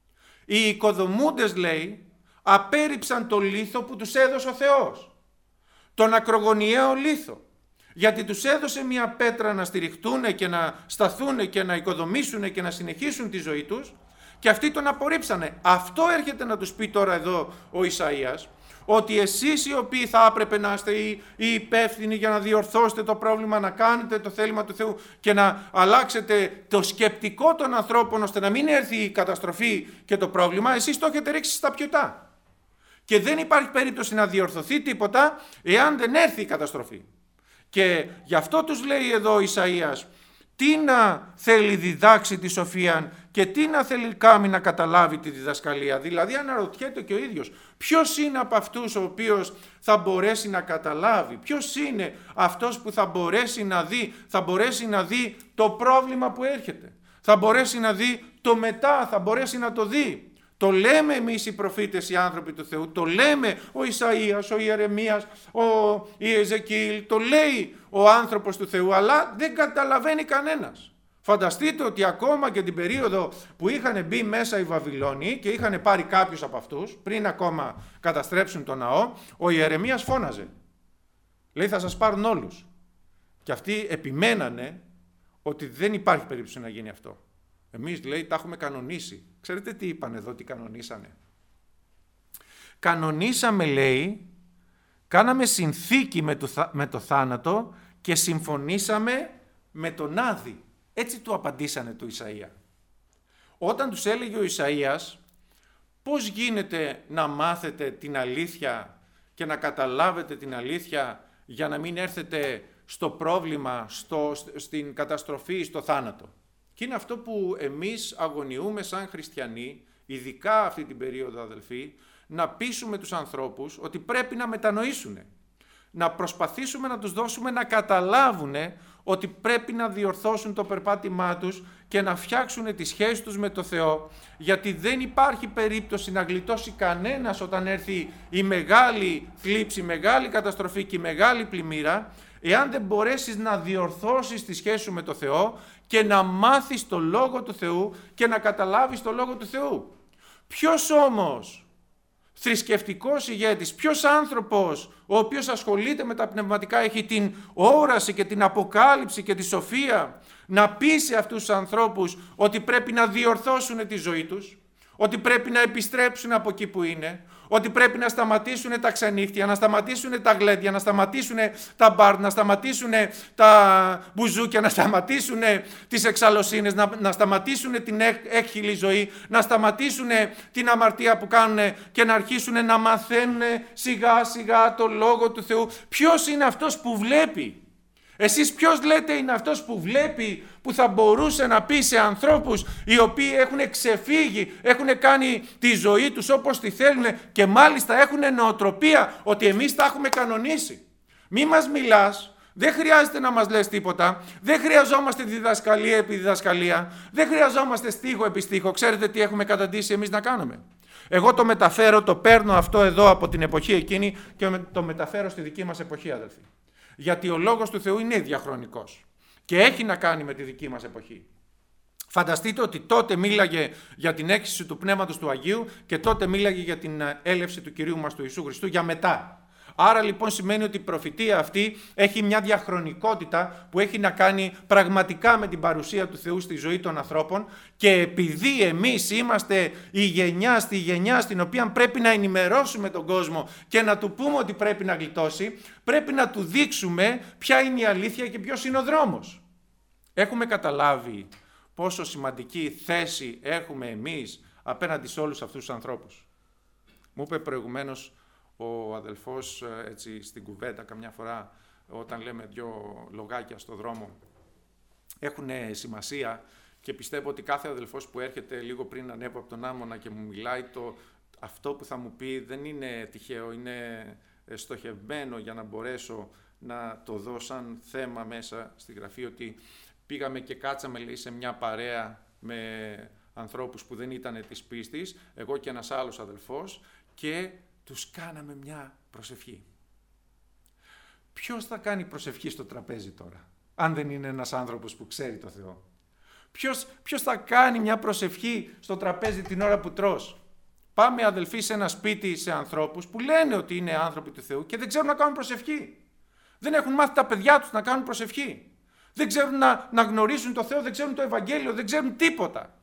Οι οικοδομούντες, λέει, απέρριψαν το λίθο που τους έδωσε ο Θεός. Τον ακρογωνιαίο λίθο. Γιατί τους έδωσε μια πέτρα να στηριχτούν και να σταθούν και να οικοδομήσουν και να συνεχίσουν τη ζωή τους, και αυτοί τον απορρίψανε. Αυτό έρχεται να τους πει τώρα εδώ ο Ισαΐας, ότι εσείς οι οποίοι θα έπρεπε να είστε οι, οι υπεύθυνοι για να διορθώσετε το πρόβλημα, να κάνετε το θέλημα του Θεού και να αλλάξετε το σκεπτικό των ανθρώπων ώστε να μην έρθει η καταστροφή και το πρόβλημα, εσείς το έχετε ρίξει στα πιωτά. Και δεν υπάρχει περίπτωση να διορθωθεί τίποτα εάν δεν έρθει η καταστροφή. Και γι' αυτό τους λέει εδώ ο Ισαΐας, τι να θέλει διδάξει τη σοφία και τι να θέλει κάμει να καταλάβει τη διδασκαλία. Δηλαδή αναρωτιέται και ο ίδιος, ποιος είναι από αυτούς ο οποίος θα μπορέσει να καταλάβει, ποιος είναι αυτός που θα μπορέσει να δει, θα μπορέσει να δει το πρόβλημα που έρχεται, θα μπορέσει να δει το μετά, θα μπορέσει να το δει. Το λέμε εμείς οι προφήτες, οι άνθρωποι του Θεού, το λέμε ο Ισαΐας, ο Ιερεμίας, ο Ιεζεκίλ, το λέει ο άνθρωπος του Θεού, αλλά δεν καταλαβαίνει κανένας. Φανταστείτε ότι ακόμα και την περίοδο που είχαν μπει μέσα οι Βαβυλώνιοι και είχαν πάρει κάποιους από αυτούς, πριν ακόμα καταστρέψουν τον ναό, ο Ιερεμίας φώναζε. Λέει θα σας πάρουν όλους. Και αυτοί επιμένανε ότι δεν υπάρχει περίπτωση να γίνει αυτό. Εμείς λέει τα έχουμε κανονίσει. Ξέρετε τι είπαν εδώ, τι κανονίσανε. Κανονίσαμε λέει, κάναμε συνθήκη με το, με το θάνατο και συμφωνήσαμε με τον Άδη. Έτσι του απαντήσανε του Ισαΐα. Όταν τους έλεγε ο Ισαΐας πώς γίνεται να μάθετε την αλήθεια και να καταλάβετε την αλήθεια για να μην έρθετε στο πρόβλημα, στο, στην καταστροφή, στο θάνατο. Και είναι αυτό που εμείς αγωνιούμε σαν χριστιανοί, ειδικά αυτή την περίοδο αδελφοί, να πείσουμε τους ανθρώπους ότι πρέπει να μετανοήσουν. Να προσπαθήσουμε να τους δώσουμε να καταλάβουν ότι πρέπει να διορθώσουν το περπάτημά τους και να φτιάξουν τη σχέση τους με το Θεό, γιατί δεν υπάρχει περίπτωση να γλιτώσει κανένας όταν έρθει η μεγάλη θλίψη, η μεγάλη καταστροφή και η μεγάλη πλημμύρα, εάν δεν μπορέσεις να διορθώσεις τη σχέση σου με το Θεό και να μάθεις το Λόγο του Θεού και να καταλάβεις το Λόγο του Θεού. Ποιος όμως θρησκευτικός ηγέτης, ποιος άνθρωπος ο οποίος ασχολείται με τα πνευματικά έχει την όραση και την αποκάλυψη και τη σοφία να πείσει αυτούς τους ανθρώπους ότι πρέπει να διορθώσουν τη ζωή τους, ότι πρέπει να επιστρέψουν από εκεί που είναι, ότι πρέπει να σταματήσουν τα ξενύχτια, να σταματήσουν τα γλέντια, να σταματήσουν τα μπαρ, να σταματήσουν τα μπουζούκια, να σταματήσουν τις εξαλωσίνες, να, να σταματήσουν την έκχυλη ζωή, να σταματήσουν την αμαρτία που κάνουν και να αρχίσουν να μαθαίνουν σιγά σιγά το Λόγο του Θεού. Ποιος είναι αυτός που βλέπει? Εσείς ποιος λέτε είναι αυτός που βλέπει, που θα μπορούσε να πει σε ανθρώπους οι οποίοι έχουν ξεφύγει, έχουν κάνει τη ζωή τους όπως τη θέλουν και μάλιστα έχουν νοοτροπία ότι εμείς τα έχουμε κανονίσει. Μη μας μιλάς, δεν χρειάζεται να μας λες τίποτα, δεν χρειαζόμαστε διδασκαλία επί διδασκαλία, δεν χρειαζόμαστε στίχο επί στίχο. Ξέρετε τι έχουμε καταντήσει εμείς να κάνουμε? Εγώ το μεταφέρω, το παίρνω αυτό εδώ από την εποχή εκείνη και το μεταφέρω στη δική μας εποχή, αδελφοί. Γιατί ο Λόγος του Θεού είναι διαχρονικός και έχει να κάνει με τη δική μας εποχή. Φανταστείτε ότι τότε μίλαγε για την έκχυση του Πνεύματος του Αγίου και τότε μίλαγε για την έλευση του Κυρίου μας του Ιησού Χριστού για μετά. Άρα λοιπόν σημαίνει ότι η προφητεία αυτή έχει μια διαχρονικότητα που έχει να κάνει πραγματικά με την παρουσία του Θεού στη ζωή των ανθρώπων και επειδή εμείς είμαστε η γενιά στη γενιά στην οποία πρέπει να ενημερώσουμε τον κόσμο και να του πούμε ότι πρέπει να γλιτώσει, πρέπει να του δείξουμε ποια είναι η αλήθεια και ποιος είναι ο δρόμος. Έχουμε καταλάβει πόσο σημαντική θέση έχουμε εμείς απέναντι σε όλους αυτούς τους ανθρώπους. Μου είπε προηγουμένως ο αδελφός έτσι στην κουβέντα καμιά φορά όταν λέμε δυο λογάκια στο δρόμο έχουν σημασία και πιστεύω ότι κάθε αδελφός που έρχεται λίγο πριν ανέβω από τον άμμονα και μου μιλάει το, αυτό που θα μου πει δεν είναι τυχαίο, είναι στοχευμένο για να μπορέσω να το δω σαν θέμα μέσα στη γραφή ότι πήγαμε και κάτσαμε λέει, σε μια παρέα με ανθρώπους που δεν ήταν της πίστης, εγώ και ένας άλλος αδελφός και τους κάναμε μια προσευχή. Ποιος θα κάνει προσευχή στο τραπέζι τώρα, αν δεν είναι ένας άνθρωπος που ξέρει το Θεό? Ποιος, ποιος θα κάνει μια προσευχή στο τραπέζι την ώρα που τρως? Πάμε αδελφοί σε ένα σπίτι σε ανθρώπους που λένε ότι είναι άνθρωποι του Θεού και δεν ξέρουν να κάνουν προσευχή. Δεν έχουν μάθει τα παιδιά τους να κάνουν προσευχή. Δεν ξέρουν να, να γνωρίσουν το Θεό, δεν ξέρουν το Ευαγγέλιο, δεν ξέρουν τίποτα.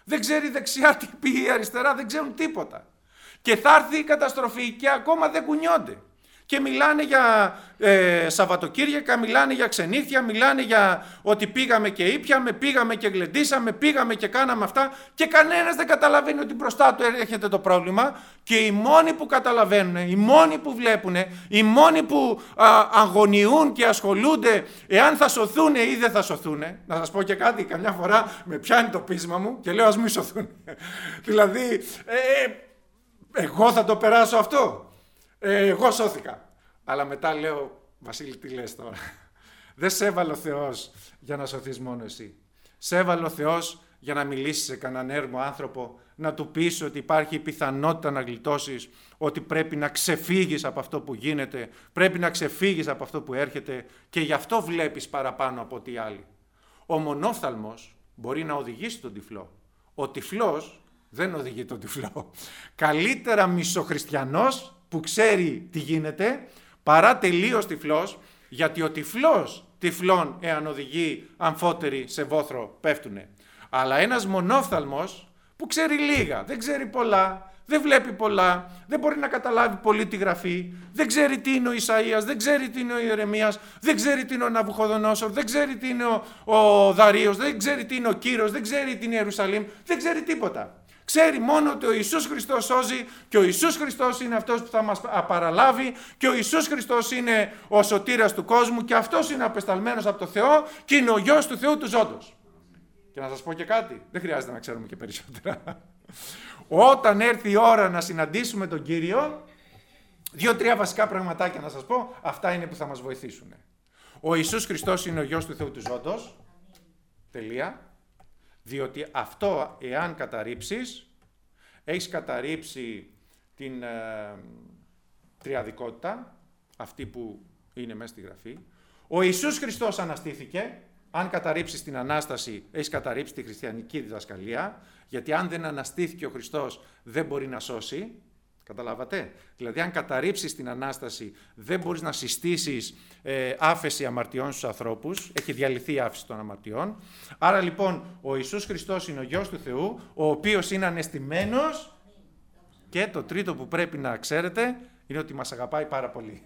Δεν ξέρει δεξιά τι πει, αριστερά, δεν ξέρουν τίποτα. Και θα έρθει η καταστροφή και ακόμα δεν κουνιόνται. Και μιλάνε για ε, Σαββατοκύριακα, μιλάνε για ξενύχια, μιλάνε για ότι πήγαμε και ήπιαμε, πήγαμε και γλεντήσαμε, πήγαμε και κάναμε αυτά και κανένας δεν καταλαβαίνει ότι μπροστά του έρχεται το πρόβλημα και οι μόνοι που καταλαβαίνουν, οι μόνοι που βλέπουν, οι μόνοι που α, αγωνιούν και ασχολούνται εάν θα σωθούν ή δεν θα σωθούν. Να σας πω και κάτι, καμιά φορά με πιάνει το πείσμα μου και λέω ας μη σωθούν. Δηλαδή, ε, εγώ θα το περάσω αυτό. Ε, εγώ σώθηκα. Αλλά μετά λέω, Βασίλη, τι λες τώρα. Δεν σε έβαλε ο Θεός για να σωθείς μόνο εσύ. Σε έβαλε ο Θεός για να μιλήσεις σε κανέναν έρμο άνθρωπο, να του πεις ότι υπάρχει η πιθανότητα να γλιτώσεις, ότι πρέπει να ξεφύγεις από αυτό που γίνεται, πρέπει να ξεφύγεις από αυτό που έρχεται και γι' αυτό βλέπεις παραπάνω από ό,τι άλλοι. Ο μονόφθαλμος μπορεί να οδηγήσει τον τυφλό. Ο τυφλός δεν οδηγεί τον τυφλό. Καλύτερα μισοχριστιανός που ξέρει τι γίνεται, παρά τελείως τυφλός, γιατί ο τυφλός τυφλών εάν οδηγεί αμφότεροι σε βόθρο πέφτουνε. Αλλά ένας μονόφθαλμος που ξέρει λίγα, δεν ξέρει πολλά, δεν βλέπει πολλά, δεν μπορεί να καταλάβει πολύ τη γραφή, δεν ξέρει τι είναι ο Ισαΐας, δεν ξέρει τι είναι ο Ιερεμίας, δεν ξέρει τι είναι ο Ναβουχοδονόσορ, δεν ξέρει τι είναι ο, ο Δαρείος, δεν ξέρει τι είναι ο Κύρος, δεν ξέρει τι είναι η Ιερουσαλήμ, δεν ξέρει τίποτα. Ξέρει μόνο ότι ο Ιησούς Χριστός σώζει και ο Ιησούς Χριστός είναι αυτός που θα μας παραλάβει και ο Ιησούς Χριστός είναι ο σωτήρας του κόσμου και αυτός είναι απεσταλμένος από το Θεό και είναι ο Γιος του Θεού του ζώντος. Και να σας πω και κάτι, δεν χρειάζεται να ξέρουμε και περισσότερα. Όταν έρθει η ώρα να συναντήσουμε τον Κύριο, δύο-τρία βασικά πραγματάκια να σας πω, αυτά είναι που θα μας βοηθήσουν. Ο Ιησούς Χριστός είναι ο Γιος του Θεού του ζώντος, τελεία. Διότι αυτό, εάν καταρρίψεις, έχεις καταρρίψει την ε, τριαδικότητα, αυτή που είναι μέσα στη Γραφή. Ο Ιησούς Χριστός αναστήθηκε. Αν καταρρίψεις την Ανάσταση, έχεις καταρρίψει τη χριστιανική διδασκαλία, γιατί αν δεν αναστήθηκε ο Χριστός, δεν μπορεί να σώσει. Καταλάβατε. Δηλαδή, αν καταρρίψεις την Ανάσταση, δεν μπορείς να συστήσεις ε, άφεση αμαρτιών στους ανθρώπους. Έχει διαλυθεί η άφεση των αμαρτιών. Άρα, λοιπόν, ο Ιησούς Χριστός είναι ο Γιος του Θεού, ο οποίος είναι ανεστημένος. Και το τρίτο που πρέπει να ξέρετε είναι ότι μας αγαπάει πάρα πολύ.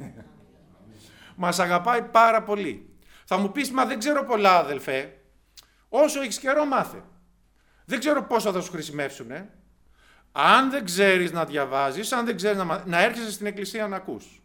Μας αγαπάει πάρα πολύ. Θα μου πεις, μα δεν ξέρω πολλά, αδελφέ. Όσο έχεις καιρό, μάθε. Δεν ξέρω πόσο θα σου χρησιμεύσουνε. Αν δεν ξέρεις να διαβάζεις, αν δεν ξέρεις να, μα... να έρχεσαι στην εκκλησία να ακούς.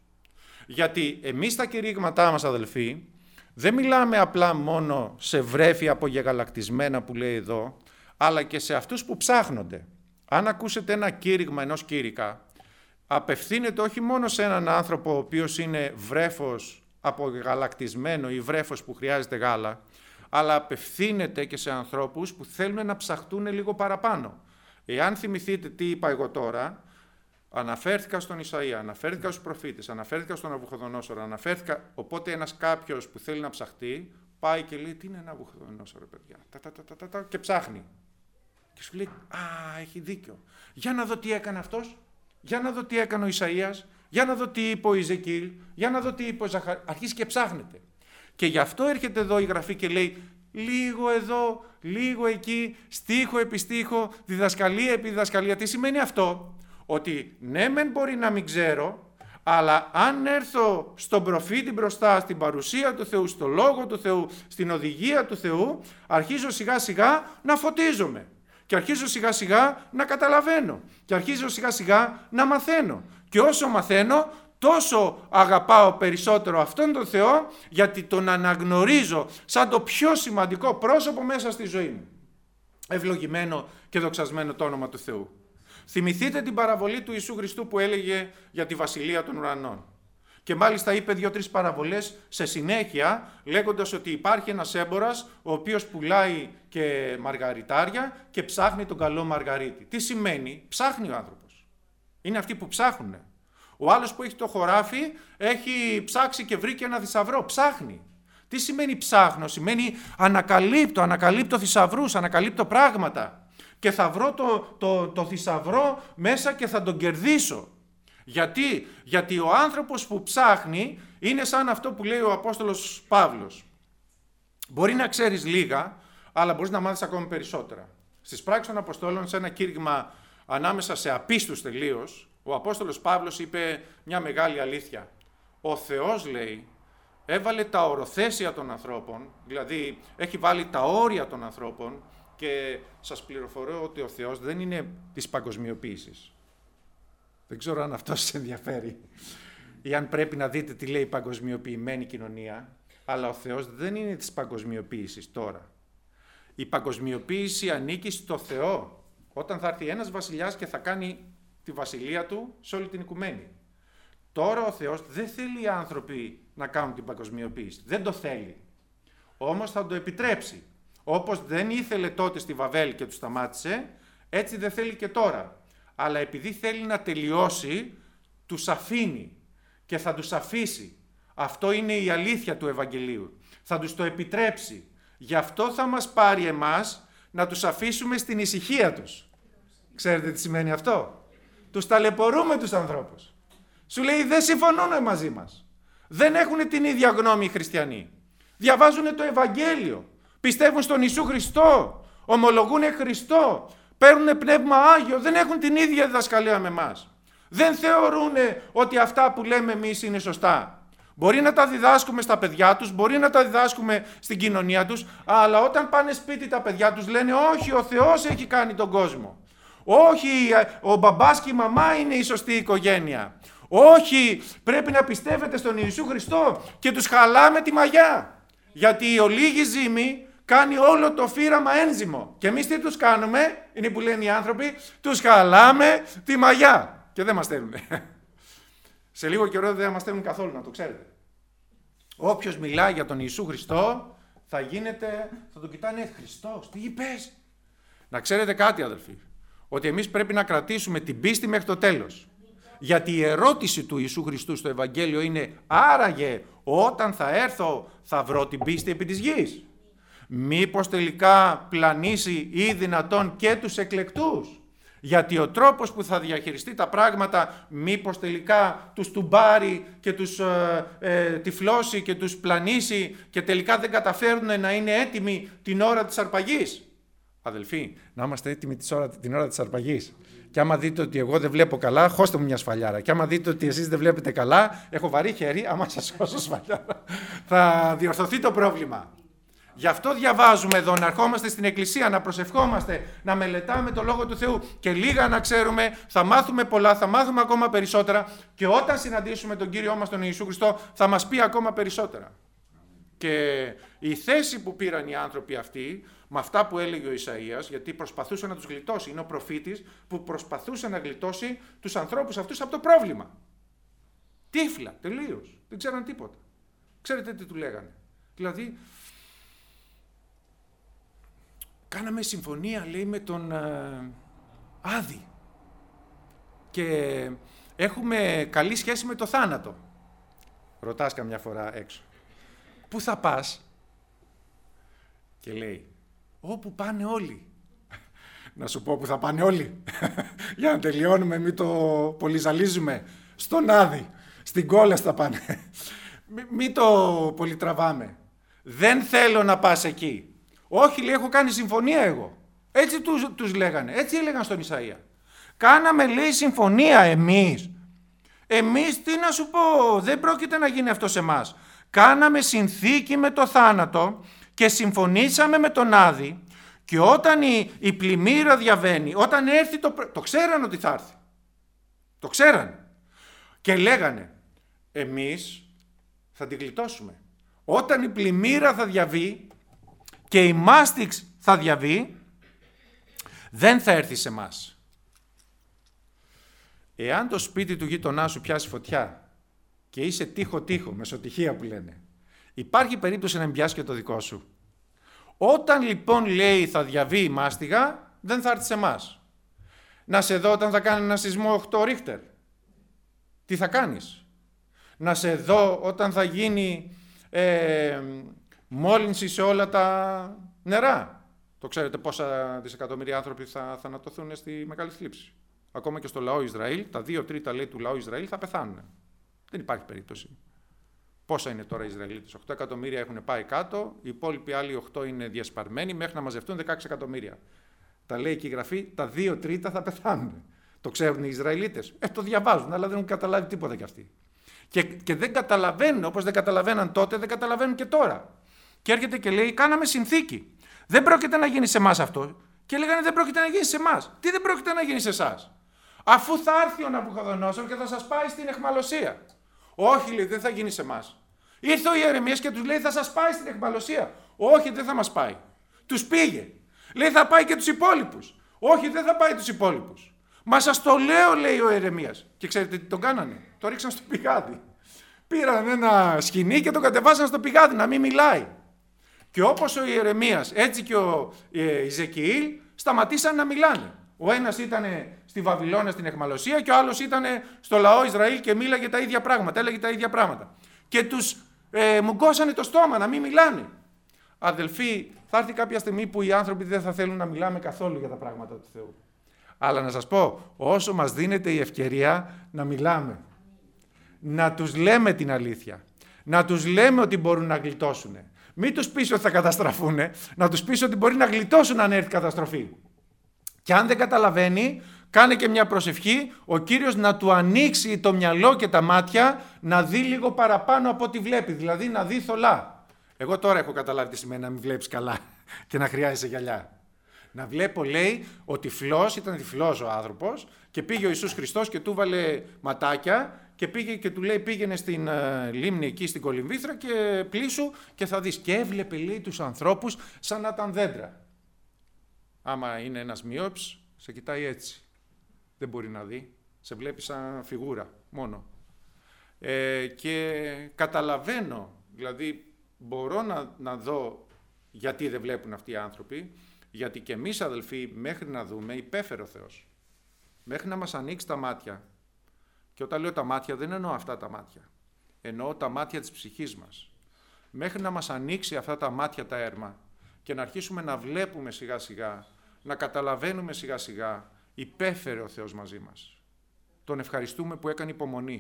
Γιατί εμείς τα κηρύγματά μας, αδελφοί, δεν μιλάμε απλά μόνο σε βρέφη απογεγαλακτισμένα που λέει εδώ, αλλά και σε αυτούς που ψάχνονται. Αν ακούσετε ένα κήρυγμα ενός κήρυκα, απευθύνεται όχι μόνο σε έναν άνθρωπο ο οποίος είναι βρέφος απογαλακτισμένο ή βρέφος που χρειάζεται γάλα, αλλά απευθύνεται και σε ανθρώπους που θέλουν να ψαχτούν λίγο παραπάνω. Εάν θυμηθείτε τι είπα εγώ τώρα, αναφέρθηκα στον Ισαΐα, αναφέρθηκα στους προφήτες, αναφέρθηκα στον Ναβουχοδονόσορα, αναφέρθηκα, οπότε ένας κάποιος που θέλει να ψαχτεί, πάει και λέει, τι είναι Ναβουχοδονόσορα, παιδιά, τα, τα, τα, τα, τα, τα, και ψάχνει. Και σου λέει, α, έχει δίκιο. Για να δω τι έκανε αυτός, για να δω τι έκανε ο Ισαΐας, για να δω τι είπε ο Ιζεκίλ, για να δω τι είπε ο Ζαχαρίας. Αρχίζει και ψάχνεται. Και γι' αυτό έρχεται εδώ η Γραφή και λέει, λίγο εδώ, λίγο εκεί, στίχο επί στίχο, διδασκαλία επί διδασκαλία. Τι σημαίνει αυτό? Ότι ναι μεν μπορεί να μην ξέρω, αλλά αν έρθω στον προφήτη μπροστά, στην παρουσία του Θεού, στο Λόγο του Θεού, στην οδηγία του Θεού, αρχίζω σιγά σιγά να φωτίζομαι. Και αρχίζω σιγά σιγά να καταλαβαίνω. Και αρχίζω σιγά σιγά να μαθαίνω. Και όσο μαθαίνω, τόσο αγαπάω περισσότερο αυτόν τον Θεό, γιατί τον αναγνωρίζω σαν το πιο σημαντικό πρόσωπο μέσα στη ζωή μου. Ευλογημένο και δοξασμένο το όνομα του Θεού. Θυμηθείτε την παραβολή του Ιησού Χριστού που έλεγε για τη βασιλεία των ουρανών. Και μάλιστα είπε δύο-τρεις παραβολές σε συνέχεια, λέγοντας ότι υπάρχει ένας έμπορας ο οποίος πουλάει και μαργαριτάρια και ψάχνει τον καλό μαργαρίτη. Τι σημαίνει? Ψάχνει ο άνθρωπος. Είναι αυτοί που ψάχνουν. Ο άλλος που έχει το χωράφι έχει ψάξει και βρήκε ένα θησαυρό. Ψάχνει. Τι σημαίνει ψάχνω? Σημαίνει ανακαλύπτω, ανακαλύπτω θησαυρούς, ανακαλύπτω πράγματα. Και θα βρω το, το, το θησαυρό μέσα και θα τον κερδίσω. Γιατί? Γιατί ο άνθρωπος που ψάχνει είναι σαν αυτό που λέει ο Απόστολος Παύλος. Μπορεί να ξέρεις λίγα, αλλά μπορείς να μάθεις ακόμη περισσότερα. Στις Πράξεις των Αποστόλων, σε ένα κήρυγμα ανάμεσα σε απίστους τελείως, ο Απόστολος Παύλος είπε μια μεγάλη αλήθεια. Ο Θεός, λέει, έβαλε τα οροθέσια των ανθρώπων, δηλαδή έχει βάλει τα όρια των ανθρώπων, και σας πληροφορώ ότι ο Θεός δεν είναι της παγκοσμιοποίησης. Δεν ξέρω αν αυτό σας ενδιαφέρει ή αν πρέπει να δείτε τι λέει η παγκοσμιοποιημένη κοινωνία, αλλά ο Θεός δεν είναι της παγκοσμιοποίησης τώρα. Η παγκοσμιοποίηση ανήκει στο Θεό, όταν θα έρθει ένας βασιλιάς και θα κάνει τη βασιλεία του σε όλη την οικουμένη. Τώρα ο Θεός δεν θέλει οι άνθρωποι να κάνουν την παγκοσμιοποίηση. Δεν το θέλει. Όμως θα το επιτρέψει. Όπως δεν ήθελε τότε στη Βαβέλ και του σταμάτησε, έτσι δεν θέλει και τώρα. Αλλά επειδή θέλει να τελειώσει, τους αφήνει και θα τους αφήσει. Αυτό είναι η αλήθεια του Ευαγγελίου. Θα τους το επιτρέψει. Γι' αυτό θα μας πάρει εμάς να τους αφήσουμε στην ησυχία τους. Ξέρετε τι σημαίνει αυτό? Τους ταλαιπωρούμε τους ανθρώπους. Σου λέει δεν συμφωνούν μαζί μας. Δεν έχουν την ίδια γνώμη οι χριστιανοί. Διαβάζουν το Ευαγγέλιο. Πιστεύουν στον Ιησού Χριστό. Ομολογούν Χριστό. Παίρνουν Πνεύμα Άγιο. Δεν έχουν την ίδια διδασκαλία με εμάς. Δεν θεωρούν ότι αυτά που λέμε εμείς είναι σωστά. Μπορεί να τα διδάσκουμε στα παιδιά τους, μπορεί να τα διδάσκουμε στην κοινωνία τους, αλλά όταν πάνε σπίτι τα παιδιά τους λένε όχι, ο Θεός έχει κάνει τον κόσμο. Όχι, ο μπαμπάς και η μαμά είναι η σωστή οικογένεια. Όχι, πρέπει να πιστεύετε στον Ιησού Χριστό, και τους χαλάμε τη μαγιά. Γιατί η ολίγη ζύμη κάνει όλο το φύραμα ένζυμο. Και εμείς τι τους κάνουμε, είναι που λένε οι άνθρωποι, τους χαλάμε τη μαγιά. Και δεν μας στέλνουν. Σε λίγο καιρό δεν μας στέλνουν καθόλου, να το ξέρετε. Όποιος μιλάει για τον Ιησού Χριστό, θα γίνεται, θα τον κοιτάνε, Χριστός, τι είπες? Να ξέρετε κάτι, αδελφοί, ότι εμείς πρέπει να κρατήσουμε την πίστη μέχρι το τέλος. Γιατί η ερώτηση του Ιησού Χριστού στο Ευαγγέλιο είναι, άραγε όταν θα έρθω θα βρω την πίστη επί της γης? Μήπως τελικά πλανήσει ή δυνατόν και τους εκλεκτούς? Γιατί ο τρόπος που θα διαχειριστεί τα πράγματα, μήπως τελικά τους τουμπάρει και τους ε, ε, τυφλώσει και τους πλανήσει και τελικά δεν καταφέρουν να είναι έτοιμοι την ώρα της αρπαγής? Αδελφοί, να είμαστε έτοιμοι την ώρα της αρπαγής. Και άμα δείτε ότι εγώ δεν βλέπω καλά, χώστε μου μια σφαλιάρα. Και άμα δείτε ότι εσείς δεν βλέπετε καλά, έχω βαρύ χέρι, άμα σας χώσω σφαλιάρα, θα διορθωθεί το πρόβλημα. Γι' αυτό διαβάζουμε εδώ, να ερχόμαστε στην Εκκλησία, να προσευχόμαστε, να μελετάμε το Λόγο του Θεού, και λίγα να ξέρουμε, θα μάθουμε πολλά, θα μάθουμε ακόμα περισσότερα, και όταν συναντήσουμε τον Κύριό μας τον Ιησού Χριστό θα μας πει ακόμα περισσότερα. Και η θέση που πήραν οι άνθρωποι αυτοί, με αυτά που έλεγε ο Ισαΐας, γιατί προσπαθούσε να τους γλιτώσει, είναι ο προφήτης που προσπαθούσε να γλιτώσει τους ανθρώπους αυτούς από το πρόβλημα. Τύφλα, τελείως, δεν ξέραν τίποτα. Ξέρετε τι του λέγανε? Δηλαδή, κάναμε συμφωνία, λέει, με τον ε, Άδη και έχουμε καλή σχέση με το θάνατο. Ρωτάς καμιά φορά έξω, πού θα πας? Και λέει, όπου πάνε όλοι. Να σου πω που θα πάνε όλοι. Για να τελειώνουμε, μην το πολυζαλίζουμε. Στον Άδη, στην κόλας θα πάνε. Μην το πολυτραβάμε. Δεν θέλω να πας εκεί. Όχι, λέει, έχω κάνει συμφωνία εγώ. Έτσι τους, τους λέγανε, έτσι έλεγαν στον Ισαΐα. Κάναμε, λέει, συμφωνία εμείς. Εμείς τι να σου πω, δεν πρόκειται να γίνει αυτό σε εμάς. Κάναμε συνθήκη με το θάνατο και συμφωνήσαμε με τον Άδη, και όταν η, η πλημμύρα διαβαίνει, όταν έρθει το... Το ξέραν ότι θα έρθει. Το ξέραν. Και λέγανε, εμείς θα την γλιτώσουμε. Όταν η πλημμύρα θα διαβεί και η μάστιξ θα διαβεί, δεν θα έρθει σε μας. Εάν το σπίτι του γείτονά σου πιάσει φωτιά και είσαι τείχο-τείχο, μεσοτυχία που λένε, υπάρχει περίπτωση να μην πιάσει και το δικό σου. Όταν λοιπόν, λέει, θα διαβεί η μάστιγα, δεν θα έρθει σε εμάς. Να σε δω όταν θα κάνει ένα σεισμό οκτώ ρίχτερ. Τι θα κάνεις? Να σε δω όταν θα γίνει ε, μόλυνση σε όλα τα νερά. Το ξέρετε πόσα δισεκατομμύρια άνθρωποι θα θανατωθούν στη μεγάλη θλίψη. Ακόμα και στο λαό Ισραήλ, τα δύο τρίτα, λέει, του λαού Ισραήλ θα πεθάνουν. Δεν υπάρχει περίπτωση. Πόσα είναι τώρα οι Ισραηλίτες? οκτώ εκατομμύρια έχουν πάει κάτω, οι υπόλοιποι άλλοι οκτώ είναι διασπαρμένοι, μέχρι να μαζευτούν δεκαέξι εκατομμύρια. Τα λέει και η Γραφή, τα δύο τρίτα θα πεθάνουν. Το ξέρουν οι Ισραηλίτες. Ε, το διαβάζουν, αλλά δεν έχουν καταλάβει τίποτα κι αυτοί. Και, και δεν καταλαβαίνουν, όπως δεν καταλαβαίναν τότε, δεν καταλαβαίνουν και τώρα. Και έρχεται και λέει, κάναμε συνθήκη. Δεν πρόκειται να γίνει σε εμάς αυτό. Και λέγανε, δεν πρόκειται να γίνει σε εμάς. Τι δεν πρόκειται να γίνει σε εσάς? Αφού θα έρθει ο Ναβουχοδονόσορ και θα σας πάει στην αιχμαλωσία. Όχι, λέει, δεν θα γίνει σε εμάς. Ήρθε ο Ιερεμίας και τους λέει, θα σας πάει στην αιχμαλωσία. Όχι, δεν θα μας πάει. Τους πήγε. Λέει, θα πάει και τους υπόλοιπους. Όχι, δεν θα πάει τους υπόλοιπους. Μα σας το λέω, λέει ο Ιερεμίας. Και ξέρετε τι τον κάνανε? Το ρίξαν στο πηγάδι. Πήραν ένα σκοινί και το κατεβάσαν στο πηγάδι να μην μιλάει. Και όπως ο Ιερεμίας, έτσι και ο ε, Ιζεκιήλ σταματήσαν να μιλάνε. Ο ένας ήταν στη Βαβυλώνα στην αιχμαλωσία και ο άλλος ήταν στο λαό Ισραήλ και μίλαγε τα ίδια πράγματα, έλεγε τα ίδια πράγματα. Και τους ε, μουγκώσανε το στόμα να μην μιλάνε. Αδελφοί, θα έρθει κάποια στιγμή που οι άνθρωποι δεν θα θέλουν να μιλάμε καθόλου για τα πράγματα του Θεού. Αλλά να σας πω, όσο μας δίνεται η ευκαιρία να μιλάμε, να τους λέμε την αλήθεια, να τους λέμε ότι μπορούν να γλιτώσουν. Μην τους πεις ότι θα καταστραφούν, να τους πεις ότι μπορεί να γλιτώσουν αν έρθει καταστροφή. Και αν δεν καταλαβαίνει, κάνε και μια προσευχή, ο Κύριος να του ανοίξει το μυαλό και τα μάτια, να δει λίγο παραπάνω από ό,τι βλέπει, δηλαδή να δει θολά. Εγώ τώρα έχω καταλάβει τι σημαίνει να μην βλέπεις καλά και να χρειάζεσαι γυαλιά. Να βλέπω, λέει, ο τυφλός, ήταν τυφλός ο άνθρωπος και πήγε ο Ιησούς Χριστός και του βάλε ματάκια και πήγε και του λέει, πήγαινε στην uh, λίμνη εκεί στην Κολυμβήθρα και πλήσου και θα δεις. Και έβλεπε, λέει, τους ανθρώπους σαν να ήταν δέντρα. Άμα είναι ένας μειόψ, σε κοιτάει έτσι. Δεν μπορεί να δει. Σε βλέπει σαν φιγούρα μόνο. Ε, και καταλαβαίνω, δηλαδή μπορώ να, να δω γιατί δεν βλέπουν αυτοί οι άνθρωποι, γιατί και εμείς, αδελφοί, μέχρι να δούμε, υπέφερε ο Θεός. Μέχρι να μας ανοίξει τα μάτια. Και όταν λέω τα μάτια, δεν εννοώ αυτά τα μάτια. Εννοώ τα μάτια της ψυχής μας. Μέχρι να μας ανοίξει αυτά τα μάτια τα έρμα και να αρχίσουμε να βλέπουμε σιγά σιγά, να καταλαβαίνουμε σιγά σιγά, υπέφερε ο Θεός μαζί μας. Τον ευχαριστούμε που έκανε υπομονή.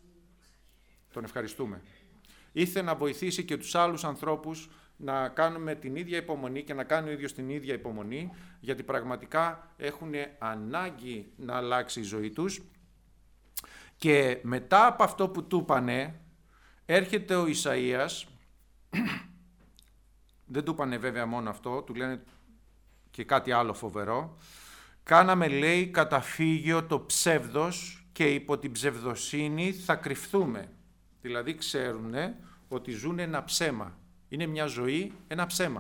Τον ευχαριστούμε. Ήθελε να βοηθήσει και τους άλλους ανθρώπους να κάνουμε την ίδια υπομονή και να κάνει ο ίδιος την ίδια υπομονή, γιατί πραγματικά έχουν ανάγκη να αλλάξει η ζωή τους. Και μετά από αυτό που του είπανε, έρχεται ο Ισαΐας, δεν του είπανε βέβαια μόνο αυτό, του λένε και κάτι άλλο φοβερό. Κάναμε, λέει, καταφύγιο το ψεύδος και υπό την ψευδοσύνη θα κρυφθούμε. Δηλαδή ξέρουν ότι ζουν ένα ψέμα. Είναι μια ζωή, ένα ψέμα.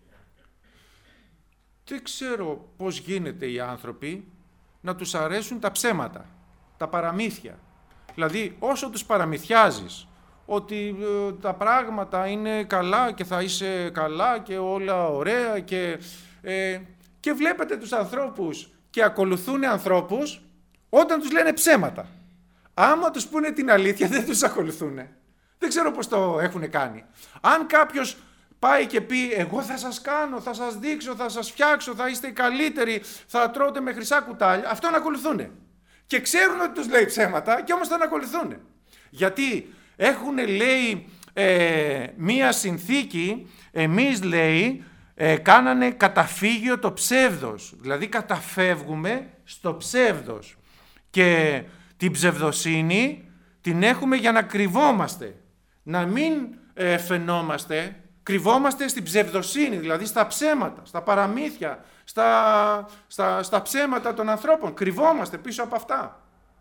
Δεν ξέρω πώς γίνεται οι άνθρωποι να τους αρέσουν τα ψέματα, τα παραμύθια. Δηλαδή όσο τους παραμυθιάζεις ότι ε, τα πράγματα είναι καλά και θα είσαι καλά και όλα ωραία και, ε, και βλέπετε τους ανθρώπους και ακολουθούν ανθρώπους όταν τους λένε ψέματα. Άμα τους πούνε την αλήθεια δεν τους ακολουθούν. Δεν ξέρω πώς το έχουν κάνει. Αν κάποιος πάει και πει εγώ θα σας κάνω, θα σας δείξω, θα σας φτιάξω, θα είστε οι καλύτεροι, θα τρώτε με χρυσά κουτάλια, αυτόν ακολουθούν. Και ξέρουν ότι τους λέει ψέματα και όμως τον ακολουθούν. Γιατί έχουν, λέει, ε, μία συνθήκη, εμείς, λέει, ε, κάνανε καταφύγιο το ψεύδος. Δηλαδή καταφεύγουμε στο ψεύδος. Και την ψευδοσύνη την έχουμε για να κρυβόμαστε. Να μην ε, φαινόμαστε, κρυβόμαστε στην ψευδοσύνη, δηλαδή στα ψέματα, στα παραμύθια, στα, στα, στα ψέματα των ανθρώπων. Κρυβόμαστε πίσω από αυτά.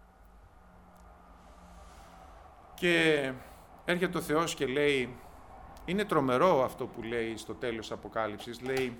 Και έρχεται ο Θεός και λέει, είναι τρομερό αυτό που λέει στο τέλος της Αποκάλυψης, λέει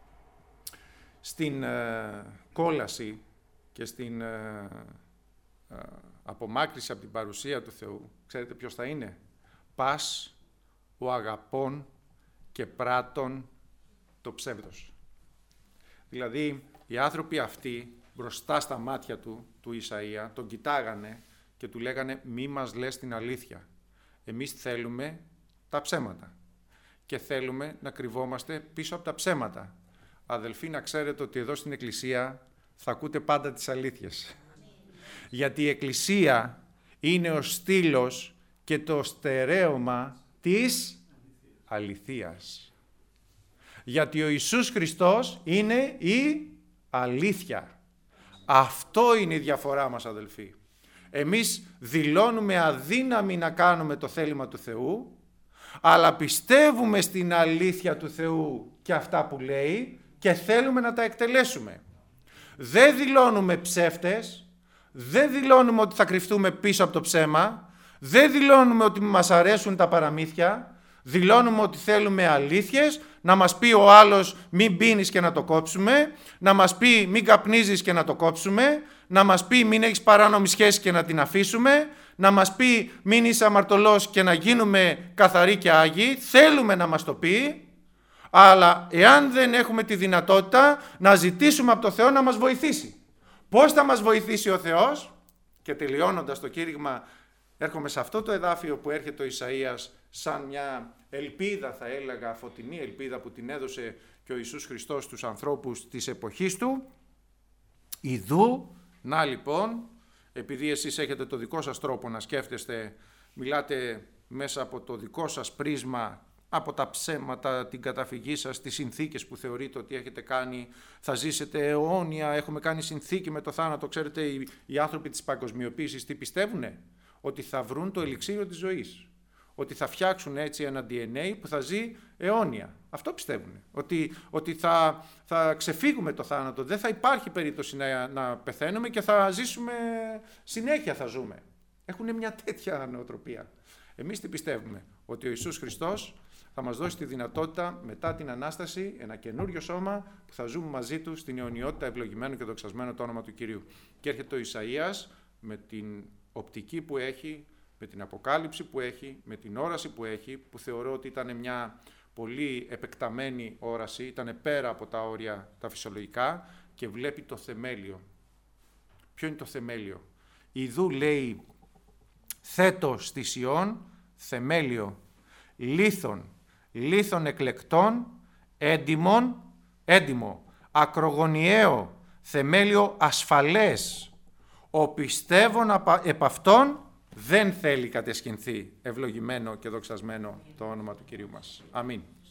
στην ε, κόλαση και στην ε, ε, απομάκρυση από την παρουσία του Θεού, ξέρετε ποιος θα είναι? Πας ο αγαπών και πράττων το ψεύδος. Δηλαδή οι άνθρωποι αυτοί μπροστά στα μάτια του, του Ισαΐα, τον κοιτάγανε και του λέγανε μη μας λες την αλήθεια. Εμείς θέλουμε τα ψέματα και θέλουμε να κρυβόμαστε πίσω από τα ψέματα. Αδελφοί, να ξέρετε ότι εδώ στην Εκκλησία θα ακούτε πάντα τις αλήθειες. Γιατί η Εκκλησία είναι ο στήλος και το στερέωμα της αληθείας. Γιατί ο Ιησούς Χριστός είναι η αλήθεια. Αυτό είναι η διαφορά μας, αδελφοί. Εμείς δηλώνουμε αδύναμοι να κάνουμε το θέλημα του Θεού, αλλά πιστεύουμε στην αλήθεια του Θεού και αυτά που λέει και θέλουμε να τα εκτελέσουμε. Δεν δηλώνουμε ψεύτες, δεν δηλώνουμε ότι θα κρυφτούμε πίσω από το ψέμα, δεν δηλώνουμε ότι μας αρέσουν τα παραμύθια, δηλώνουμε ότι θέλουμε αλήθειες, να μας πει ο άλλος μην πίνεις και να το κόψουμε, να μας πει μην καπνίζεις και να το κόψουμε, να μας πει μην έχεις παράνομη σχέση και να την αφήσουμε, να μας πει μην είσαι αμαρτωλός και να γίνουμε καθαροί και άγιοι. Θέλουμε να μας το πει, αλλά εάν δεν έχουμε τη δυνατότητα να ζητήσουμε από το Θεό να μας βοηθήσει. Πώς θα μας βοηθήσει ο Θεός? Και τελειώνοντας το κήρυγμα, έρχομαι σε αυτό το εδάφιο που έρχεται ο Ισαΐας σαν μια ελπίδα, θα έλεγα, φωτεινή ελπίδα που την έδωσε και ο Ιησούς Χριστός στους ανθρώπους της εποχής του. Ιδού, να λοιπόν, επειδή εσείς έχετε το δικό σας τρόπο να σκέφτεστε, μιλάτε μέσα από το δικό σας πρίσμα, από τα ψέματα, την καταφυγή σας, τις συνθήκες που θεωρείτε ότι έχετε κάνει, θα ζήσετε αιώνια, έχουμε κάνει συνθήκη με το θάνατο. Ξέρετε, οι, οι άνθρωποι της παγκοσμιοποίησης τι πιστεύουνε? Ότι θα βρουν το ελιξίριο της ζωής. Ότι θα φτιάξουν έτσι ένα ντι εν έι που θα ζει αιώνια. Αυτό πιστεύουν. Ότι, ότι θα, θα ξεφύγουμε το θάνατο. Δεν θα υπάρχει περίπτωση να, να πεθαίνουμε και θα ζήσουμε συνέχεια, θα ζούμε. Έχουν μια τέτοια νοοτροπία. Εμείς τι πιστεύουμε? Ότι ο Ιησούς Χριστός θα μας δώσει τη δυνατότητα μετά την Ανάσταση, ένα καινούριο σώμα που θα ζούμε μαζί του στην αιωνιότητα, ευλογημένο και δοξασμένο το όνομα του Κυρίου. Και έρχεται ο Ισαΐας με την οπτική που έχει, με την αποκάλυψη που έχει, με την όραση που έχει, που θεωρώ ότι ήταν μια πολύ επεκταμένη όραση, ήταν πέρα από τα όρια τα φυσιολογικά και βλέπει το θεμέλιο. Ποιο είναι το θεμέλιο? Ιδού λέει θέτω στη Σιών θεμέλιο λίθων, λίθων εκλεκτών, έντιμων, έντιμο, ακρογωνιαίο, θεμέλιο ασφαλές. Ο πιστεύων επ' αυτόν δεν θέλει κατεσχυνθεί. Ευλογημένο και δοξασμένο το όνομα του Κυρίου μας. Αμήν.